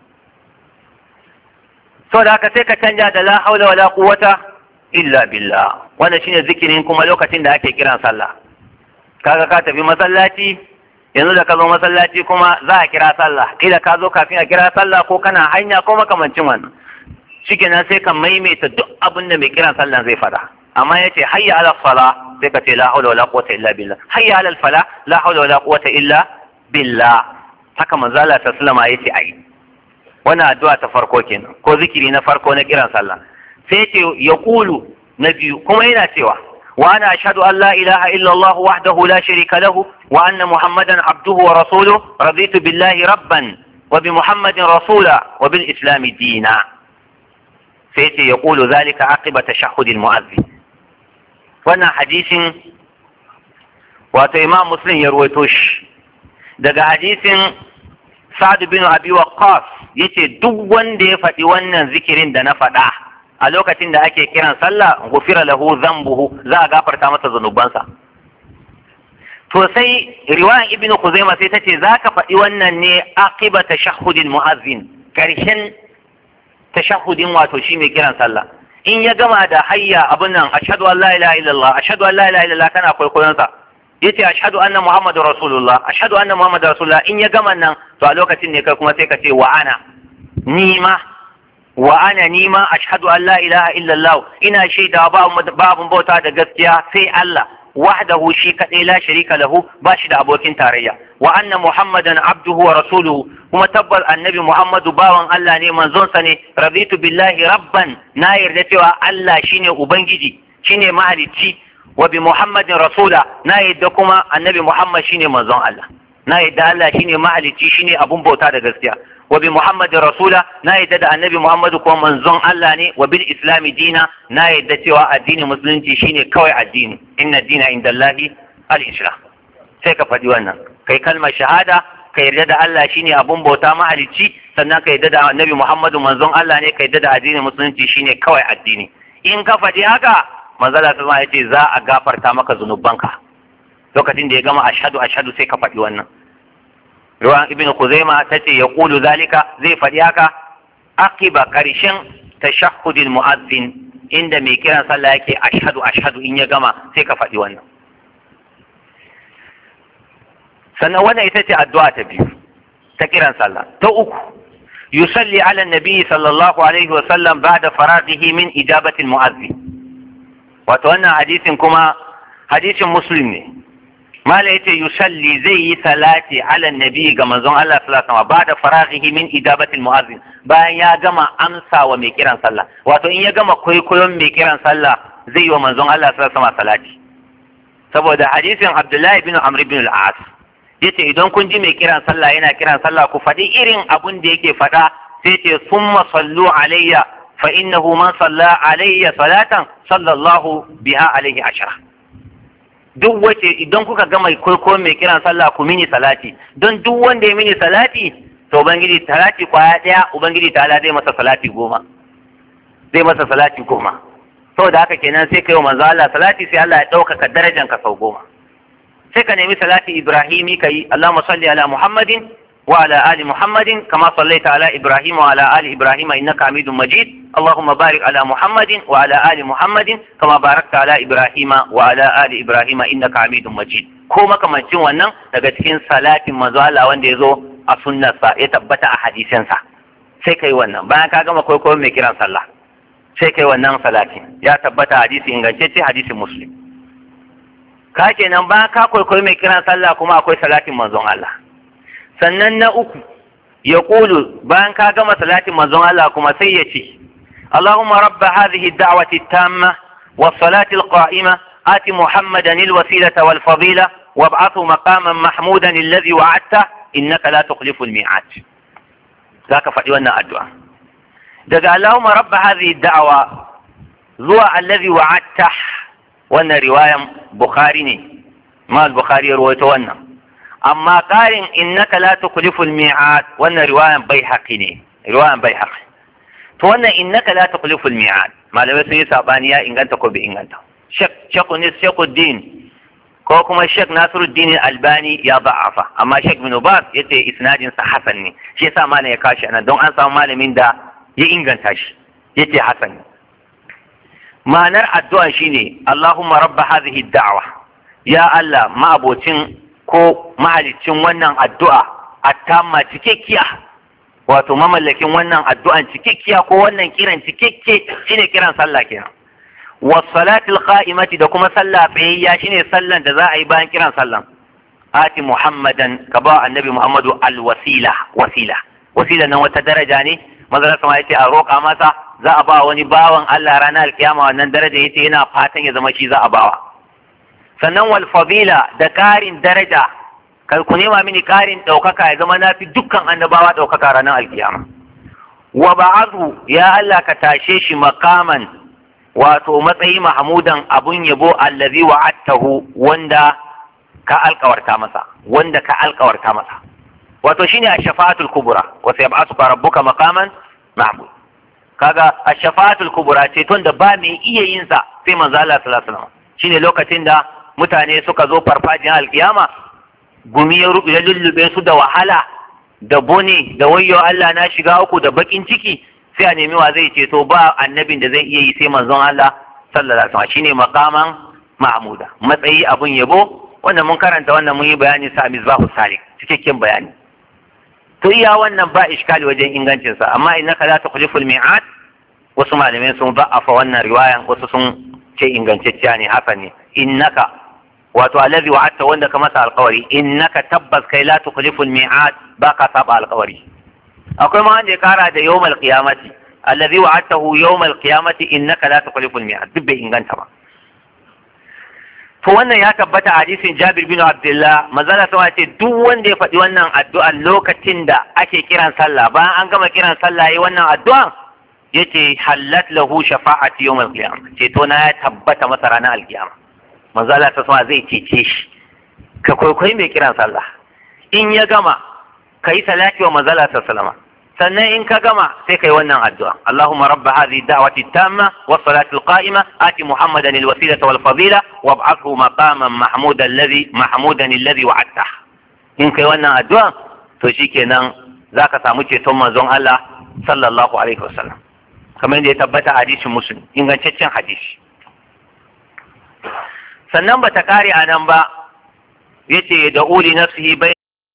Saboda haka sai ka canja da la haula wala quwwata illa billah. Wannan shine zikirin kuma lokacin da ake kiran sallah. Kaga ka tafi masallaci, yanzu da ka zo masallaci kuma za a kira sallah, kila ka zo kafin a kira sallah ko kana hanya ko makamancin wannan. Shikenan sai ka maimaita duk abin da mai kiran sallah zai fada. Amma yace hayya ala sala, sai ka ce la haula wala quwwata illa billah. Hayya ala fala, la haula wala quwwata illa billah. Haka manzo Allah sallallahu alaihi wasallam yace ai. Wannan addu'a ta farko kenan, ko zikiri na farko na kiran sallah. Sai yace yaqulu na biyu kuma yana cewa wa ana ashhadu an la ilaha illa Allah wahdahu la sharika lahu wa anna Muhammadan abduhu wa rasuluhu raditu billahi rabban wa bi Muhammadin rasula wa bil islam dina. Sai yace yaqulu zalika aqiba tashahhud al mu'adhdhin. Wannan hadisin wato Imam Muslim ya ruwaito shi daga hadisin Sa'd bin Abi Waqqas, yace duk wanda ya faɗi wannan zikirin da na faɗa a lokacin da ake kiran sallah gufira lahu dhanbuhu, za a gafarta masa zanubansa. To sai riwayan Ibn Khuzaimah sai tace zaka faɗi wannan ne aqiba tashahhudil mu'adhdhin, karshen tashahhudin wato shi mai kiran sallah. In ya gama da hayya abun nan ashhadu an la ilaha illallah, ashhadu an la ilaha illallah, kana kwaikwayon sa, yace ashhadu anna muhammadar rasulullah, ashhadu anna muhammadar rasulullah, in ya gama nan to a lokacin ne kai kuma sai ka ce wa ana nima wa ana nima ashhadu an la ilaha illallah, ina shaida ba abun bauta da gaskiya sai Allah wahdahu, shi kadai, la sharika lahu, ba shi da abokin tarayya, wa anna muhammadan abduhu wa rasuluhu, kuma tabbas annabi muhammadu bawan Allah ne, manzon sa ne, raditu billahi rabban, na yarda cewa Allah shine ubangiji, shine mahalicci, wa bi muhammadin rasula, na yadda kuma annabi muhammad shine manzon Allah, na yadda Allah shine mahalicci, shine abun bauta da gaskiya, wa bi muhammadin rasula, na yadda da annabi muhammadu kuma manzon Allah ne, wa bil islami dina, na yadda cewa addinin musulunci shine kawai addini, inna dina indallahi al-islam. Sai ka faɗi wannan, kai kalmar shahada, ka yarda da Allah shine abun bauta mahalicci, sannan ka yarda da annabi muhammadu manzon Allah ne, ka yarda da addinin musulunci shine kawai addini. In ka faɗi haka, manzala ta ya ce za a gafarta maka zunubanka. Lokacin da ya gama ashhadu ashhadu sai ka faɗi wannan. Ruwan Ibn Khuzaima ta ce ya ƙulu zalika, zai faɗi haka aqiba ƙarshen tashahhudil mu'adhdhin, inda mai kiran sallah yake ashhadu ashhadu in ya gama sai ka faɗi wannan. sannan wannan ita ce addu'a ta biyu ta kiran sallah. Ta uku yusalli ala nabi sallallahu alaihi wa sallam ba'da faraghihi min ijabati al-mu'adhdhin. wato wannan hadisin kuma hadisin muslim ne. mala yace yusalli zai yi salati ala nabi ga manzon Allah sallallahu alaihi wasallam ba'da faraghihi min ijabati al-mu'adhdhin, bayan ya gama amsa wa mai kiran sallah. wato in ya gama kwaikwayon mai kiran sallah zai yi wa manzon Allah sallallahu alaihi wasallam salati, saboda hadisin Abdullahi bin Amr bin al-As yace idan kun ji mai kiran sallah yana kiran sallah ku faɗi irin abun da yake faɗa, sai ce summa sallu alayya fa innahu man salla alayya salatan sallallahu biha alayhi ashara. duk wace idan kuka ga mai kwaikwayo mai kiran sallah ku mini salati, don duk wanda ya mini salati to ubangiji salati kwaya daya ubangiji ta'ala zai masa salati goma zai masa salati goma saboda haka kenan sai kai wa manzo Allah salati sai Allah ya ɗaukaka darajanka sau goma. sai ka nemi salati ibrahimi kai Allahumma salli ala Muhammadin wa ala ali Muhammadin kama sallaita ala Ibrahim wa ala ali Ibrahim innaka Hamidum Majid. Allahumma barik ala Muhammadin wa ala ali Muhammadin kama barakta ala Ibrahim wa ala ali Ibrahim innaka Hamidum Majid. ko makamancin wannan daga cikin salatin manzo Allah wanda yazo a sunnarsa ya tabbata a hadisinsa, sai kai wannan bayan ka gama kwaikwayo mai kiran sallah sai kai wannan salatin ya tabbata hadisi ingantacce hadisin Muslim. ka kenan ba ka kwaikwayo mai kiran sallah kuma akwai salatin manzon Allah. sannan na uku ya kulu bayan ka gama salatin manzon Allah kuma sai ya ce Allahumma rabba hadhihi ad-da'wati at-tamma was-salati al-qa'ima ati Muhammadan al-wasilata wal-fadila wab'athu maqaman mahmudan alladhi wa'adta innaka la tukhlifu al-mi'ad. zaka faɗi wannan addu'a daga Allahumma rabba hadhihi ad-da'wa zuwa alladhi wa'adta. wannan riwayan Bukhari ne, ma Bukhari ya rawaito wannan, amma ƙarin innaka la tukhlifu al-mi'ad wannan riwayan Baihaqi ne, riwayan Baihaqi. to wannan innaka la tukhlifu al-mi'ad malamai sun yi sabani ya inganta ko bai inganta. Sheikh Shekunis Shekuddin ko kuma Sheikh Nasiruddin Albani ya ba'afa, amma Sheikh Ibn Baz yace isnadin sa hasan ne, shi yasa malam ya kashi anan don an samu malamin da ya inganta shi yace hasan ne. ma'anar addu'a shine Allahumma rabba hadhihi ad-da'wa, ya Allah ma'abocin ko mahalicin wannan addu'a at-tamma cikakkiya, wato mamallakin wannan addu'an cikakkiya ko wannan kiran cikakke shine kiran sallah kenan. was salatil qa'imati da kuma sallah tsayayya shine sallan da za a yi bayan kiran sallan. ati Muhammadan ka ba annabi Muhammadu al-wasila, wasila wasila nan wata daraja ne, manzon sama yace a roƙa masa za a ba wani bawan Allah ranar alkiyama wannan daraja yace yana fatan ya zama shi za a bawa. sannan wal fadila da karin daraja, kar ku nema mini karin daukaka ya zama nafi dukkan annabawa daukaka ranar alkiyama. wa ba'athu ya Allah ka tashe shi maqaman, wato matsayi mahmudan abun yabo allazi wa'adtahu wanda ka alkawarta masa wanda ka alkawarta masa wato shine ash-shafa'atul kubra wa sayab'athuka rabbuka maqaman mahmud. kaga ash-shafa'atul kubra ce tun da ba mai iya yin sa sai manzo Allah sallallahu alaihi wasallam. shine lokacin da mutane suka zo farfajin alkiyama, gumi ya lullube su da wahala da bone da wayyo Allah na shiga uku da bakin ciki, sai a nemi wa zai ceto, ba annabin da zai iya yi sai manzon Allah sallallahu alaihi wasallam. shine maqaman mahmuda, matsayi abun yabo, wannan mun karanta wannan mun yi bayani sa misbahu salik cikakken bayani. to iya wannan ba iskali wajen ingancin sa, amma innaka la tukhlifu al-mi'ad wasu malamai sun ba'afa wannan riwayan, wasu sun ce ingantacciya ne, haka ne. innaka wato allazi wa'adta wanda ka masa alƙawari, innaka tabbas kai la tukhlifu al-mi'ad ba ka saba alƙawari. akwai ma wanda ya kara da yawmal qiyamati allazi wa'adtahu yawmal qiyamati innaka la tukhlifu al-mi'ad, duk bai inganta ba. to wannan ya tabbata a hadisin Jabir bin Abdullah, manzala sama ce duk wanda ya faɗi wannan addu'a lokacin da ake kiran sallah, bayan an gama kiran sallah yayi wannan addu'a yace hallat lahu shafa'ati yawm al-qiyamah, ce to na ya tabbata masa ranar al-qiyama. manzala sama zai cece shi. ka kwaikwayi mai kiran sallah, in ya gama kai salati wa manzala sallama, sannan in ka gama sai kai wannan addu'a Allahumma rabba hadhihi ad-da'wati at-tamma was-salati al-qa'ima ati Muhammadan al-wasilata wal-fadila wab'athhu maqaman mahmudan alladhi mahmudan alladhi wa'adta. in kai wannan addu'a to shikenan zaka samu ceton manzon Allah sallallahu alaihi wasallam. kamar da ya tabbata hadisin Muslim, ingantaccen hadisi. sannan bata kare a nan ba, yace da uli nafsihi bai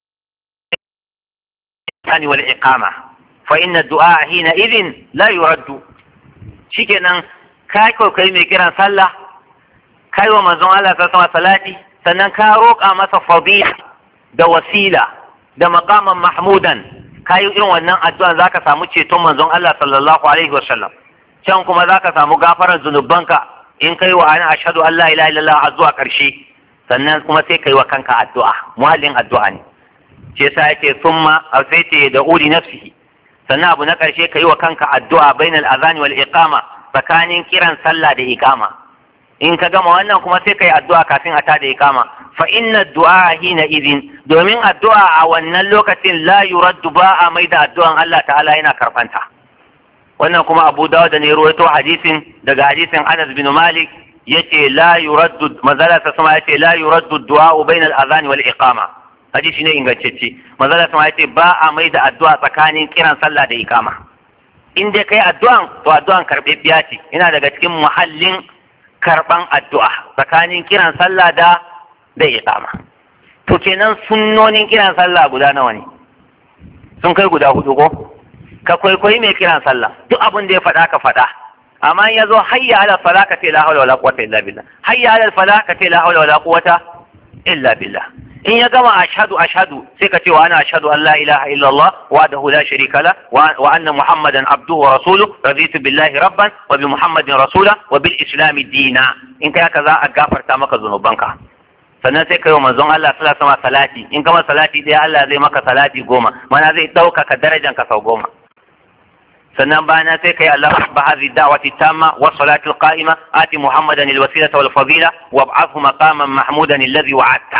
ani wal iqama fa inna du'a hina idhin la yuraddu. Shikenan kai ko kai mai kiran sallah, kai wa manzon Allah sallallahu alaihi salati, sannan ka roƙa masa fadila da wasila da maqaman mahmudan, kai irin wannan addu'a zaka samu ceton manzon Allah sallallahu alaihi wasallam. Can kuma zaka samu gafaran zunubanka in kai wa ana ashhadu an la ilaha illallah har zuwa karshe. Sannan kuma sai kai wa kanka addu'a, muhallin addu'a ne. Ce sa yake summa aw sai ce da uli nafsihi. Sannan abu na karshe kai wa kanka addu'a bainal azani wal iqama, tsakanin kiran sallah da iqama. In ka gama wannan kuma sai kai addu'a kafin a tada iqama. Fa inna du'a hina idin, domin addu'a a wannan lokacin la yuraddu, ba a mai da addu'an Allah ta'ala yana karfanta. Wannan kuma Abu Dawud da ne ruwaito hadisin daga hadisin Anas bin Malik, yace la yuraddu, manzala ta sama yace la yuraddu du'a bainal azani wal iqama. Hadisi ne ingantacce. Manzala ta yace ba a mai da addu'a tsakanin kiran sallah da iqama. In dai kai addu'an, to addu'an karɓaɓɓiya ce, yana daga cikin muhallin karban addu'a tsakanin kiran sallah da da iqama. To kenan sunnonin kiran sallah guda nawa ne? Sun kai guda hudu ko? Ka kwaikwayi mai kiran sallah, duk abin da ya faɗa ka faɗa. Amma in yazo hayya ala fala ka ce la hawla wala quwwata illa billah, hayya ala fala ka ce la hawla wala quwwata illa billah. In ya gama ashhadu ashhadu sai ka ce wa ana ashhadu an la ilaha illa Allah wahdahu la sharika la wa anna muhammadan abduhu wa rasuluhu raditu billahi rabban wa bi muhammadin rasula wa bil islami dina. In kai haka za a gafarta maka zunubanka. Sannan sai kai wa manzon Allah sallallahu alaihi wasallam salati, in kama salati dai Allah zai maka salati goma, mana zai ɗaukaka darajanka sau goma. sannan bayan sai kai Allah ba hadhihi da'wati tamma wa salati al-qa'ima ati muhammadan al-wasilata wal fadila wab'athu maqaman mahmudan alladhi wa'adta.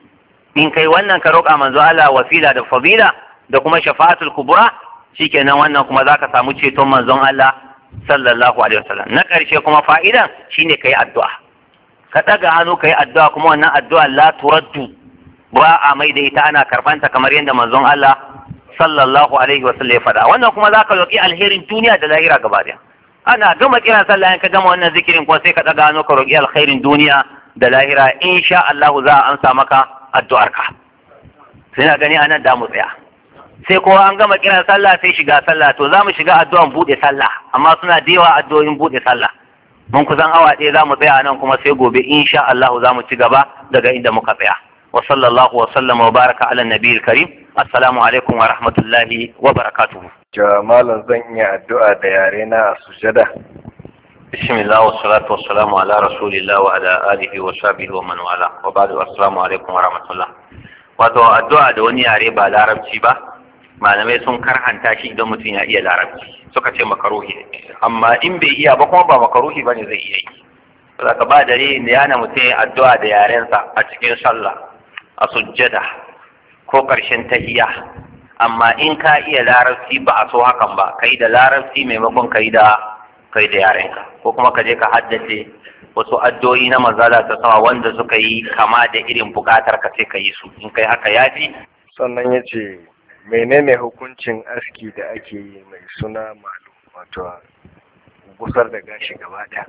In kai wannan ka roƙa manzo Allah wasila da fadila da kuma shafa'atul kubra, shikenan wannan kuma zaka samu ceton manzon Allah sallallahu alaihi wasallam. Na ƙarshe kuma fa'idan shine kai addu'a, ka daga hannu kai addu'a, kuma wannan addu'a la turaddu, ba a mai da ita, ana karbanta kamar yadda manzon Allah sallallahu alaihi wasallam ya faɗa. Wannan kuma zaka roƙi alherin duniya da lahira gaba daya. Ana gama kiran sallah in ka gama wannan zikirin kuma sai ka daga hannu ka roƙi alherin duniya da lahira, insha Allah za a ansa maka addu'arka. Sai na gani anan da mu tsaya. Sai kowa an gama kiran sallah sai shiga sallah, to za mu shiga addu'an buɗe sallah, amma suna da yawa addu'o'in buɗe sallah. Mun kusan awa ɗaya za mu tsaya nan, kuma sai gobe insha Allah za mu ci gaba daga inda muka tsaya. Wa sallallahu wa sallama wa baraka ala nabiyil karim. Assalamu alaikum wa rahmatullahi wa barakatuhu. Malam zan iya addu'a da yare na a sujada. Bismillah wa salatu wa salamu ala rasulillah wa ala alihi wa sahbihi wa man wala. Wa ba'du, assalamu alaikum wa rahmatullah. Wato addu'a da wani yare ba larabci ba, malamai sun karhanta shi idan mutum ya iya larabci, suka ce makaruhi, amma in bai iya ba kuma ba makaruhi bane zai iya yi. Saboda ba dare da yana mutum addu'a da yarensa a cikin sallah, a sujjada ko ƙarshen tahiyya, amma in ka iya larabci ba a so hakan ba, kai da larabci maimakon kai da kai da yarenka, ko kuma ka je ka haddace wasu addu'o'i na manzala ta sama wanda suka yi kama da irin bukatar ka sai ka yi su, in kai haka yafi. Sannan ya ce menene hukuncin aski da ake yi mai suna malu, wato gusar da gashi gaba ɗaya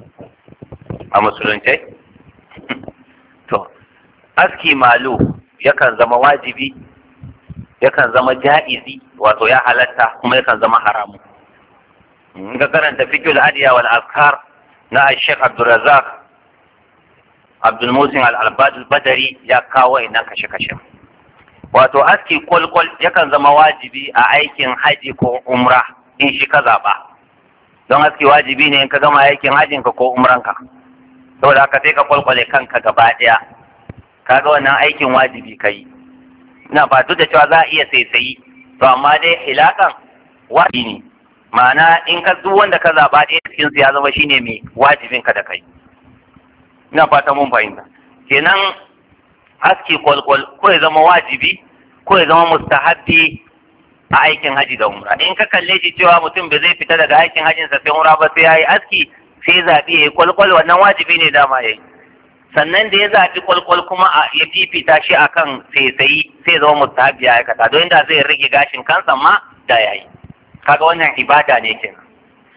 a musulunci? To aski malu yakan zama wajibi, yakan zama ja'izi, wato ya halatta, kuma yakan zama haramu. In ka karanta fiqhul adiya wal azkar na Sheikh Abdulrazak Abdul Musin al-Albad al-Badari ya kawo ina kashe-kashe. Wato aski kwalkwal yakan zama wajibi a aikin haji ko umra in shi ka zaba, don aski wajibi ne in ka gama aikin hajinka ko umranka, saboda haka sai ka kwalkwale kanka gaba daya, kaga wannan aikin wajibi kai. Ina ba duk da cewa za a iya saisayi, to amma dai hilakan wajibi ne, ma'ana in ka duk wanda ka zaba ɗaya cikin su ya zama shine mai wajibin ka da kai. Ina fata mun fahimta. Kenan aski kwalkwal ko ya zama wajibi ko ya zama mustahabbi a aikin haji da umra. In ka kalle shi cewa mutum bai zai fita daga aikin hajinsa sai umra ba sai ya yi aski, sai zaɓi ya yi kwalkwal, wannan wajibi ne dama ya yi. Sannan da ya zaɓi kwalkwal kuma ya fifita shi akan saisayi, sai zama mustahabbi ya aikata, don da zai rage gashin kansa ma da ya yi. Kaga wannan ibada ne kenan.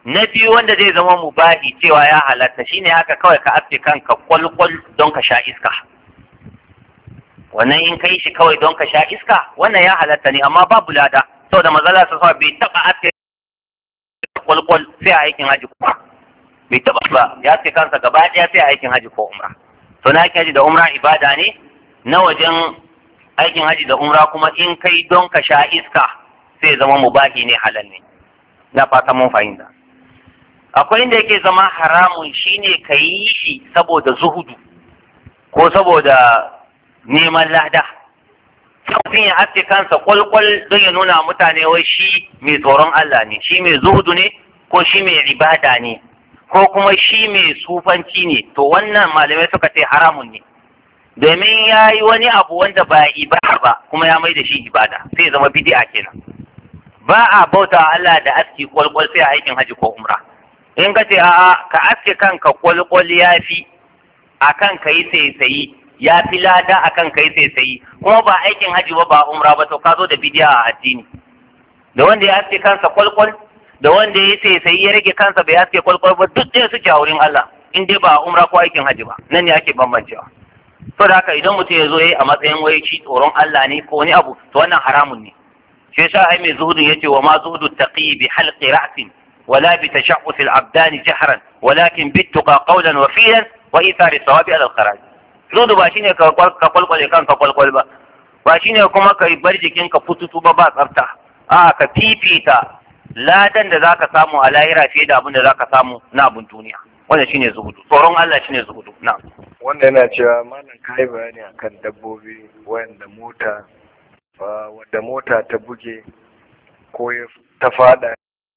na biyu wanda zai zama mubahi cewa ya halatta shine haka kawai ka aske kanka kwalkwal don ka sha iska. Wannan in kai shi kawai don ka sha iska wannan ya halatta ne amma babu lada saboda manzala sa bai taba aske kwalkwal sai a aikin haji kuma bai taba ba ya aske kansa gaba daya sai a aikin haji ko umra. To na aikin haji da umra ibada ne, na wajen aikin haji da umra kuma in kai don ka sha iska sai zama mubahi ne, halal ne. Na fata mun fahimta. Akwai inda yake zama haramun shine ka yi shi saboda zuhudu ko saboda neman lada. Mutum ya aske kansa kwalkwal don ya nuna mutane wai shi mai tsoron Allah ne, shi mai zuhudu ne ko shi mai ibada ne ko kuma shi mai sufanci ne, to wannan malamai suka ce haramun ne domin ya yi wani abu wanda ba ibada ba kuma ya mai da shi ibada sai ya zama bid'a kenan. Ba a bauta Allah da aski kwalkwal sai a aikin haji ko umra. In ka ce a'a ka aske kanka kwalkwal ya fi akan ka yi saisayi, ya fi lada akan ka yi saisayi, kuma ba aikin haji ba ba umra ba, to ka zo da bidiya a addini. Da wanda ya aske kansa kwalkwal da wanda ya yi saisayi ya rage kansa bai aske kwalkwal ba duk ɗaya suke a wurin Allah in dai ba umra ko aikin haji ba, nan ne ake bambancewa. To da haka idan mutum ya zo ya yi a matsayin wai shi tsoron Allah ne ko wani abu, to wannan haramun ne. Shi yasa ai mai zuhudun yace wa ma zuhudu taqi bi halqi ra'sin ولا بتشعث العبدان جهرا ولكن بالتقى قولا وفيلا وإيثار الصواب على الخراج. zudu ba shine ka kwalkwale kanka kwalkwal ba, ba shine kuma ka bar jikinka fututu ba ba tsafta, a ka fifita ladan da zaka samu a lahira fiye da abin da zaka samu na abin duniya. Wannan shine zuhudu, tsoron Allah shine zuhudu. Na wanda yana cewa malam kai bayani akan dabbobi wanda mota wanda mota ta buge ko ta fada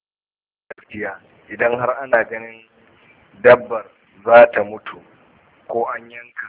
idan har ana ganin dabbar za ta mutu ko an yanka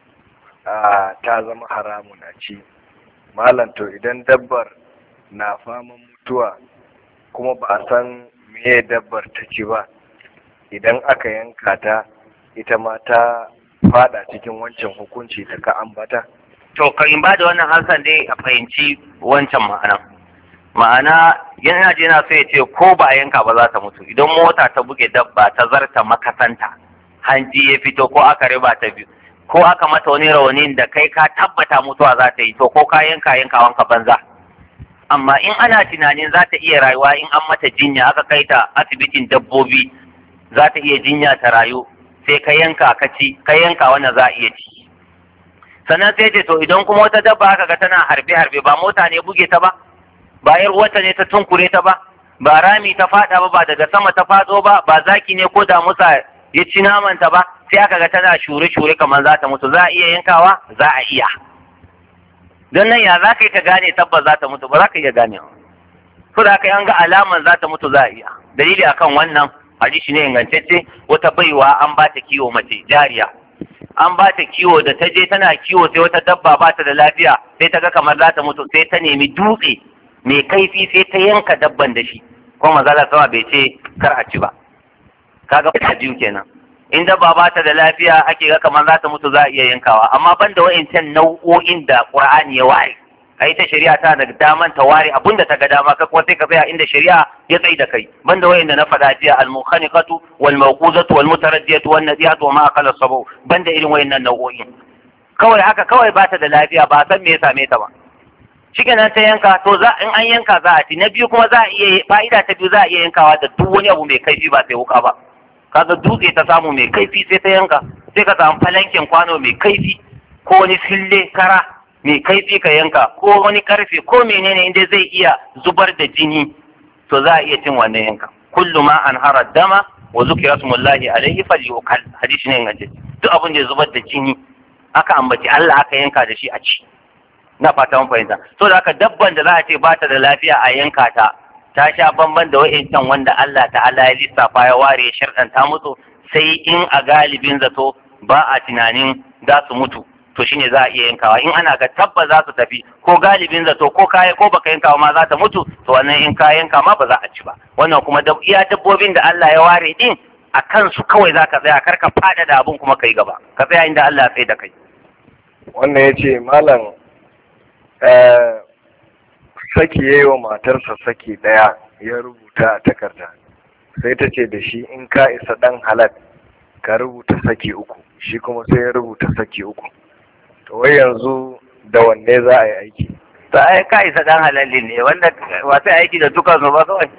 a ta zama haramun a ci. Malam to idan dabbar na faman mutuwa kuma ba a san meye dabbar ta ci ba, idan aka yanka ta ita ma ta fada cikin wancan hukunci da ka ambata? To ka in ba da wannan hansan dai a fahimci wancan ma'ana. Ma'ana yana je na so ya ce ko ba a yanka ba za ta mutu. Idan mota ta buge dabba ta zarta makasanta, hanji ya fito ko aka riba ta biyu ko aka mata wani rawanin da kai ka tabbata mutuwa za ta yi, to ko ka yanka yankawan ka banza. Amma in ana tunanin za ta iya rayuwa in an mata jinya aka kai ta asibitin dabbobi za ta iya jinya ta rayu, sai ka yanka ka ci, ka yanka wannan za a iya ci. Sannan sai ce to idan kuma wata dabba aka ga tana harbe harbe, ba mota ne buge ta ba, ba yar wata ne ta tunkure ta ba, ba rami ta fada ba, ba daga sama ta fado ba, ba zaki ne ko damusa ya ci namanta ba, sai aka ga tana shure-shure kamar za ta mutu, za a iya yankawa? Za a iya. Don nan ya za ka yi ka gane tabbas za ta mutu, ba za ka iya gane ba. So da aka yi an ga alaman za ta mutu za a iya. Dalili akan wannan hadisi ne ingantacce, wata baiwa an ba ta kiwo mace jariya. An ba ta kiwo, da ta je tana kiwo sai wata dabba ba ta da lafiya, sai ta ga kamar za ta mutu, sai ta nemi dutse mai kaifi sai ta yanka dabban da shi, kuma manzala sama bai ce kar a ci ba. Kaga ta biyu kenan. In dabba ba ta da lafiya ake ga kamar za ta mutu za a iya yankawa, amma ban da wa'incan nau'o'in da Qur'ani ya ware. Ai ta shari'a ta da daman ta ware abinda ta ga dama, ka kuma sai ka tsaya inda shari'a ya tsaye da kai. Ban da wa'inda na faɗa jiya al-mukhaniqatu wal mawquzatu wal mutaraddiyatu wan nadiyatu wa ma aqala sabu, ban da irin wa'innan nau'o'in. Kawai haka kawai ba ta da lafiya, ba san me ya same ta ba. Shikenan ta yanka, to za in an yanka za a ci. Na biyu kuma za a iya, fa'ida ta biyu za a iya yankawa da duk wani abu mai kaifi ba sai wuka ba. Kaga dutse ta samu mai kaifi sai ta yanka, sai ka samu falankin kwano mai kaifi ko wani fille kara mai kaifi ka yanka, ko wani karfe ko menene inda zai iya zubar da jini, to za a iya cin wannan yanka. Kullu ma an hara dama wa zukira smullahi alaihi falyukal, hadisi ne ingantacce. Duk abin da ya zubar da jini aka ambaci Allah aka yanka da shi a ci. Na fata mun fahimta. So da haka dabban da za a ce ba ta da lafiya a yanka ta, ta sha bamban da wa'incan wanda Allah ta'ala ya lissafa ya ware ya sharɗanta musu, sai in a galibin zato ba a tunanin za su mutu, to shine za a iya yankawa. In ana ga tabbas za su tafi, ko galibin zato ko kaya ko baka yankawa ma za ta mutu, to wannan in ka yanka ma ba za a ci ba. Wannan kuma da iya dabbobin da Allah ya ware din a kansu kawai za ka tsaya, kar ka fada da abun kuma kai gaba, ka tsaya inda Allah ya tsaye da kai. Wannan ya ce malam saki ya yi wa matarsa saki ɗaya ya rubuta a takarda, sai ta ce da shi in ka isa dan halal ka rubuta saki uku, shi kuma sai ya rubuta saki uku. To wai yanzu da wanne za a yi aiki? To ai ka isa dan halalli ne wanda wasu aiki da duka su ba kawai.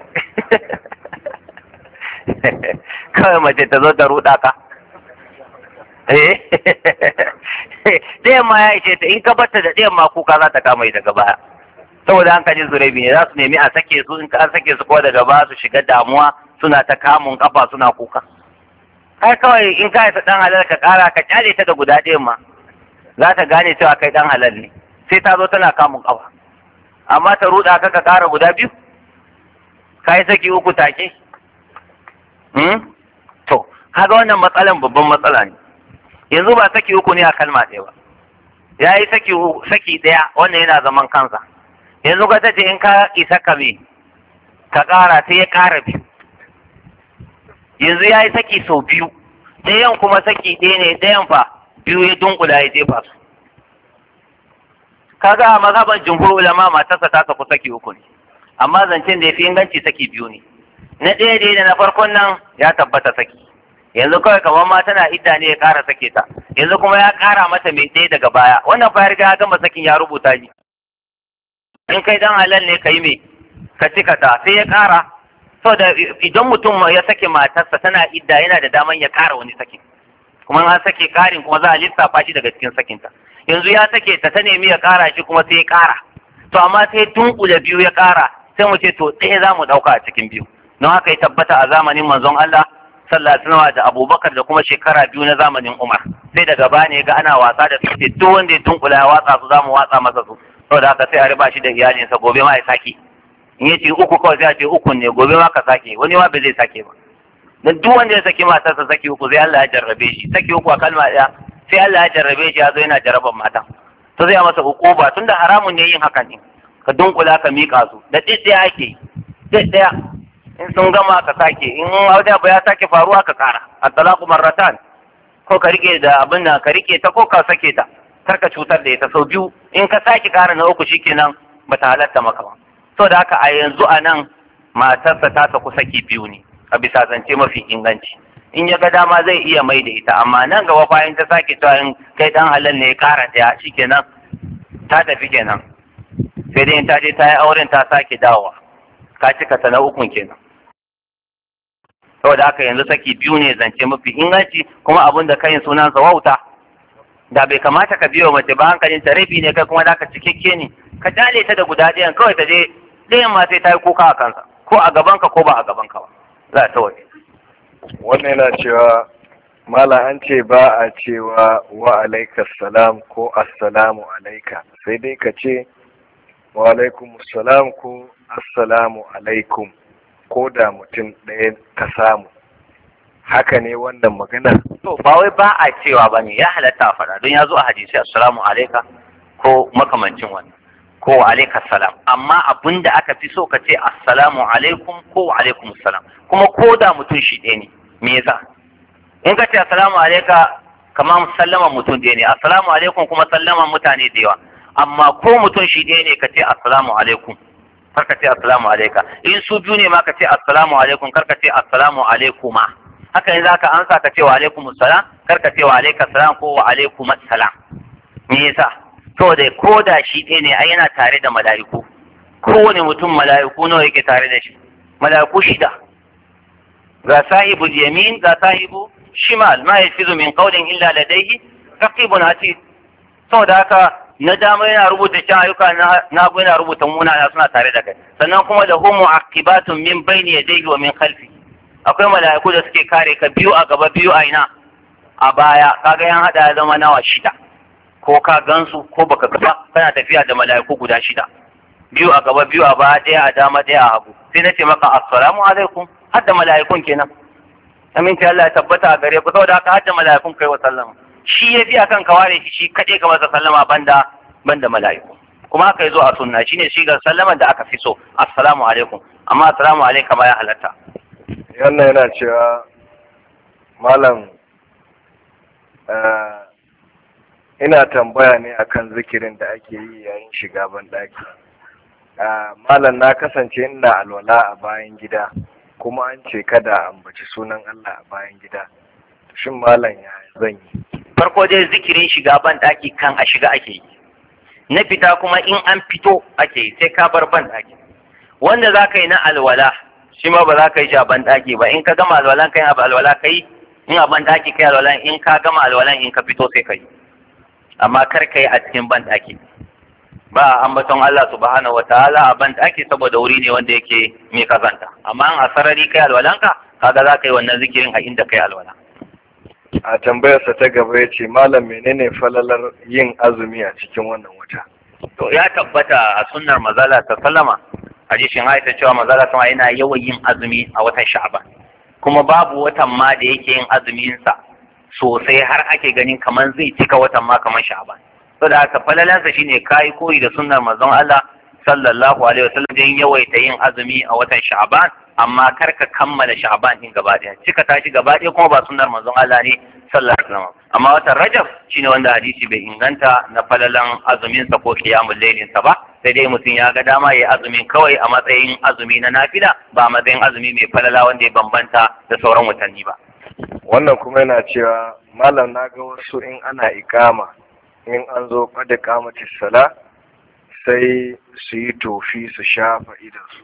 Kawai mace ta zo ta ruɗa ka. Eh, ɗayan ma ya ishe ta, in ka batta da ɗayan ma kuka za ta kama yi daga baya. Saboda hankalin su rabi ne, za su nemi a sake su, in ka sake su ko daga baya su shiga damuwa suna ta kamun kafa suna kuka. Ai kawai in ka isa dan halal ka kara ka kyale ta da guda ɗayan ma za ta gane cewa kai dan halal ne, sai ta zo tana kamun kafa. Amma ta ruɗa ka ka kara guda biyu, ka yi saki uku take. Hmm? To, kaga wannan matsalan babban matsala ne. Yanzu ba saki uku ne a kalma ɗaya ba. Ya yi saki saki ɗaya wannan yana zaman kansa. Yanzu ka ta ce in ka isa ka me ka ƙara sai ya ƙara biyu. Yanzu ya yi saki sau biyu, ɗayan kuma saki ɗaya ne, ɗayan fa biyu ya dunkula ya jefa su. Kaga a mazhaban jumhur ulama matarsa ta saku saki uku ne, amma zancen da ya fi inganci saki biyu ne. Na ɗaya da na farkon nan ya tabbata saki. Yanzu kawai kamar ma tana idda ne ya ƙara sake ta, yanzu kuma ya ƙara mata mai ɗaya daga baya, wannan fa ya riga ya gama sakin ya rubuta shi. In kai dan halal ne ka yi me ka cika ta, sai ya ƙara. Saboda idan mutum ya sake matarsa tana idda yana da daman ya ƙara wani sakin, kuma an sake ƙarin kuma za a lissafa shi daga cikin sakinta. Yanzu ya sake ta ta nemi ya ƙara shi kuma sai ya ƙara, to amma sai dunkule biyu ya ƙara, sai mu ce to ɗaya za mu ɗauka a cikin biyu. Don haka ya tabbata a zamanin manzon Allah sallallahu alaihi wasallam da Abubakar da kuma shekara biyu na zamanin Umar. Sai daga baya ne ga ana wasa da su, duk wanda ya dunkula ya watsa su zamu watsa masa su. Saboda haka sai a riba shi da iyalinsa, gobe ma ya sake. In ya ce uku kawai sai a ce uku ne, gobe ma ka sake, wani ma bai zai sake ba. Dan duk wanda ya saki matarsa saki uku sai Allah ya jarrabe shi, saki uku a kalma ɗaya sai Allah ya jarrabe shi ya zo yana jarraban mata. To zai masa hukuma tunda haramun ne yin hakan ne. Ka dunkula ka miƙa su, da ɗaya ake, ɗaya. In sun gama ka sake, in aure ba ya sake faruwa ka kara. At-talaqu marratan, ko ka rike da abin nan ka rike ta ko ka sake ta, kar ka cutar da ita sau biyu. In ka sake kara na uku shikenan bata halatta maka ba. So da haka a yanzu a nan matarsa ta saku saki biyu ne a bisa zance mafi inganci. In ya ga dama zai iya mai da ita, amma nan gaba bayan ta sake cewa in kai dan halal ne ya kara daya shikenan ta tafi kenan. Sai dai in ta je ta yi auren ta sake dawowa, ka cika ta na ukun kenan. Saboda haka yanzu saki biyu ne zance mafi inganci, kuma abin da kayin sunansa wauta. Da bai kamata ka biyo mace ba, hankalin ta rabi ne kai kuma da ka cikakke ne, ka dale ta da guda ɗayan kawai ta je ɗayan ma sai ta yi kuka a kansa, ko a gabanka ko ba a gabanka ba, za ta waje. Wannan yana cewa mala an ce ba a cewa wa alaika salam ko assalamu alaika, sai dai ka ce wa alaikum salam ko assalamu alaikum, ko da mutum ɗaya ka samu. Haka ne wannan magana? To ba wai ba a cewa ba ne, ya halatta a faɗa don ya zo a hadisi assalamu alaika ko makamancin wannan, ko wa alaika salam. Amma abin da aka fi so ka ce assalamu alaikum ko wa alaikum salam, kuma ko da mutum shi ɗaya ne. Me yasa? In ka ce assalamu alaika kamar sallaman mutum ɗaya ne, assalamu alaikum kuma sallaman mutane da yawa. Amma ko mutum shi ɗaya ne ka ce assalamu alaikum, kar ka ce assalamu alaika. In su biyu ne ma ka ce assalamu alaikum, kar ka ce assalamu alaikuma. Haka ne zaka ansa ka ce wa alaikum salam, kar ka ce wa alaika salam ko wa alaikum salam. Me yasa? Saboda ko da shi ɗaya ne ai yana tare da mala'iku. Kowane mutum mala'iku nawa yake tare da shi? Mala'iku shida. Ga sahibu yamin, ga sahibu shimal, ma yafizu min qawlin illa ladayhi raqibun atid. Saboda haka na dama yana rubuta shan ayyuka, na abu yana rubuta munana suna tare da kai. Sannan kuma da hu mu'aqibatun min bayni yadayhi wa min khalfi. Akwai mala'iku da suke kare ka, biyu a gaba biyu a ina a baya. Kaga yan hada ya zama nawa shida, ko ka gansu ko baka gaba, kana tafiya da mala'iku guda shida, biyu a gaba biyu a baya, ɗaya a dama ɗaya a hagu. Sai na ce maka assalamu alaikum, har da mala'ikun kenan. Aminci Allah ya tabbata a gare ku, saboda haka har da mala'ikun kai wa sallama. Shi ya fi akan ka ware shi shi kaɗai ka masa sallama banda banda mala'iku. Kuma haka ya zo a sunna, shine shi ga sallaman da aka fi so, assalamu alaikum. Amma assalamu alaikum ma ya halatta. Wannan yana cewa malam ina tambaya ne akan zikirin da ake yi yayin shiga banɗaki. Malam na kasance ina alwala a bayan gida, kuma an ce kada a ambaci sunan Allah a bayan gida, shin malam ya zan yi? Farko dai zikirin shiga ban daki kan a shiga ake yi, na fita kuma in an fito ake yi, sai ka bar ban daki. Wanda za ka yi na alwala shi ma ba za ka yi shi a ban daki ba, in ka gama alwalan kai abu alwala kai, in a ban daki kai alwalan, in ka gama alwalan in ka fito sai ka yi, amma kar ka yi a cikin ban daki. Ba ambaton Allah subhanahu wa ta'ala a ban daki saboda wuri ne wanda yake mai kazanta, amma a sarari kai alwalanka kaga za ka yi wannan zikirin a inda kai alwala. A tambayarsa ta gaba ya ce malam menene falalar yin azumi a cikin wannan wata? To ya tabbata a sunnar mazala ta sallama hadisin Aisha cewa mazala sama yana yawan yin azumi a watan Sha'ban, kuma babu watan ma da yake yin azumin sa sosai har ake ganin kamar zai cika watan ma kamar Sha'ban. Saboda haka falalansa shine kai koyi da sunnar manzon Allah sallallahu alaihi wasallam din yawaita yin azumi a watan Sha'ban, amma kar ka kammala Sha'ban din gaba daya, cika tashi gaba daya kuma ba sunnar manzon Allah ne sallallahu alaihi wasallam. Amma watan Rajab shine wanda hadisi bai inganta na falalan azumin sa ko qiyamul lailin sa ba, sai dai mutum ya ga dama yayi azumin kawai a matsayin azumi na nafila, ba a matsayin azumi mai falala wanda ya bambanta da sauran watanni ba. Wannan kuma yana cewa malam na ga wasu in ana ikama in an zo kada kamati sala sai su yi tofi su shafa idansu,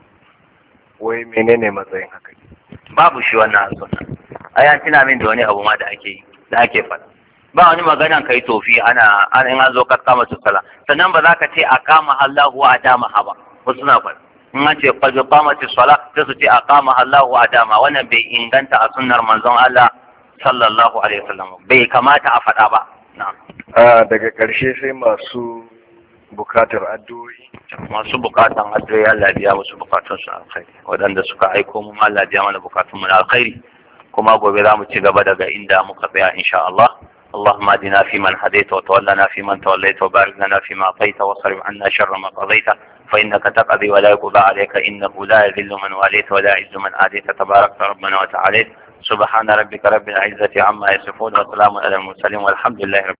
wai menene matsayin haka? Babu shi wannan sunna. Ai an tuna min da wani abu ma da ake da ake faɗa. Ba wani maganan kai tofi ana an in an zo ka kama su sala. Sannan ba za ka ce aqama Allahu wa adama ba. Wasu na faɗa. In an ce qad qamati sala sai su ce aqama Allahu wa adama. Wannan bai inganta a sunnar manzon Allah sallallahu alaihi wasallam. Bai kamata a faɗa ba. Na'am. A daga ƙarshe sai masu bukatar addu'o'i. Masu bukatan addu'o'i Allah biya musu bukatun su alkhairi, waɗanda suka aiko mu Allah biya mana bukatun mu alkhairi, kuma gobe za mu ci gaba daga inda muka tsaya insha Allah. اللهم اهدنا فيمن هديت وتولنا فيمن توليت وبارك لنا فيما اعطيت واصرف عنا شر ما قضيت فانك تقضي ولا يقضى عليك انه لا يذل من واليت ولا يعز من عاديت تبارك ربنا وتعاليت. سبحان ربك رب العزة عما يصفون وسلام على المرسلين والحمد لله رب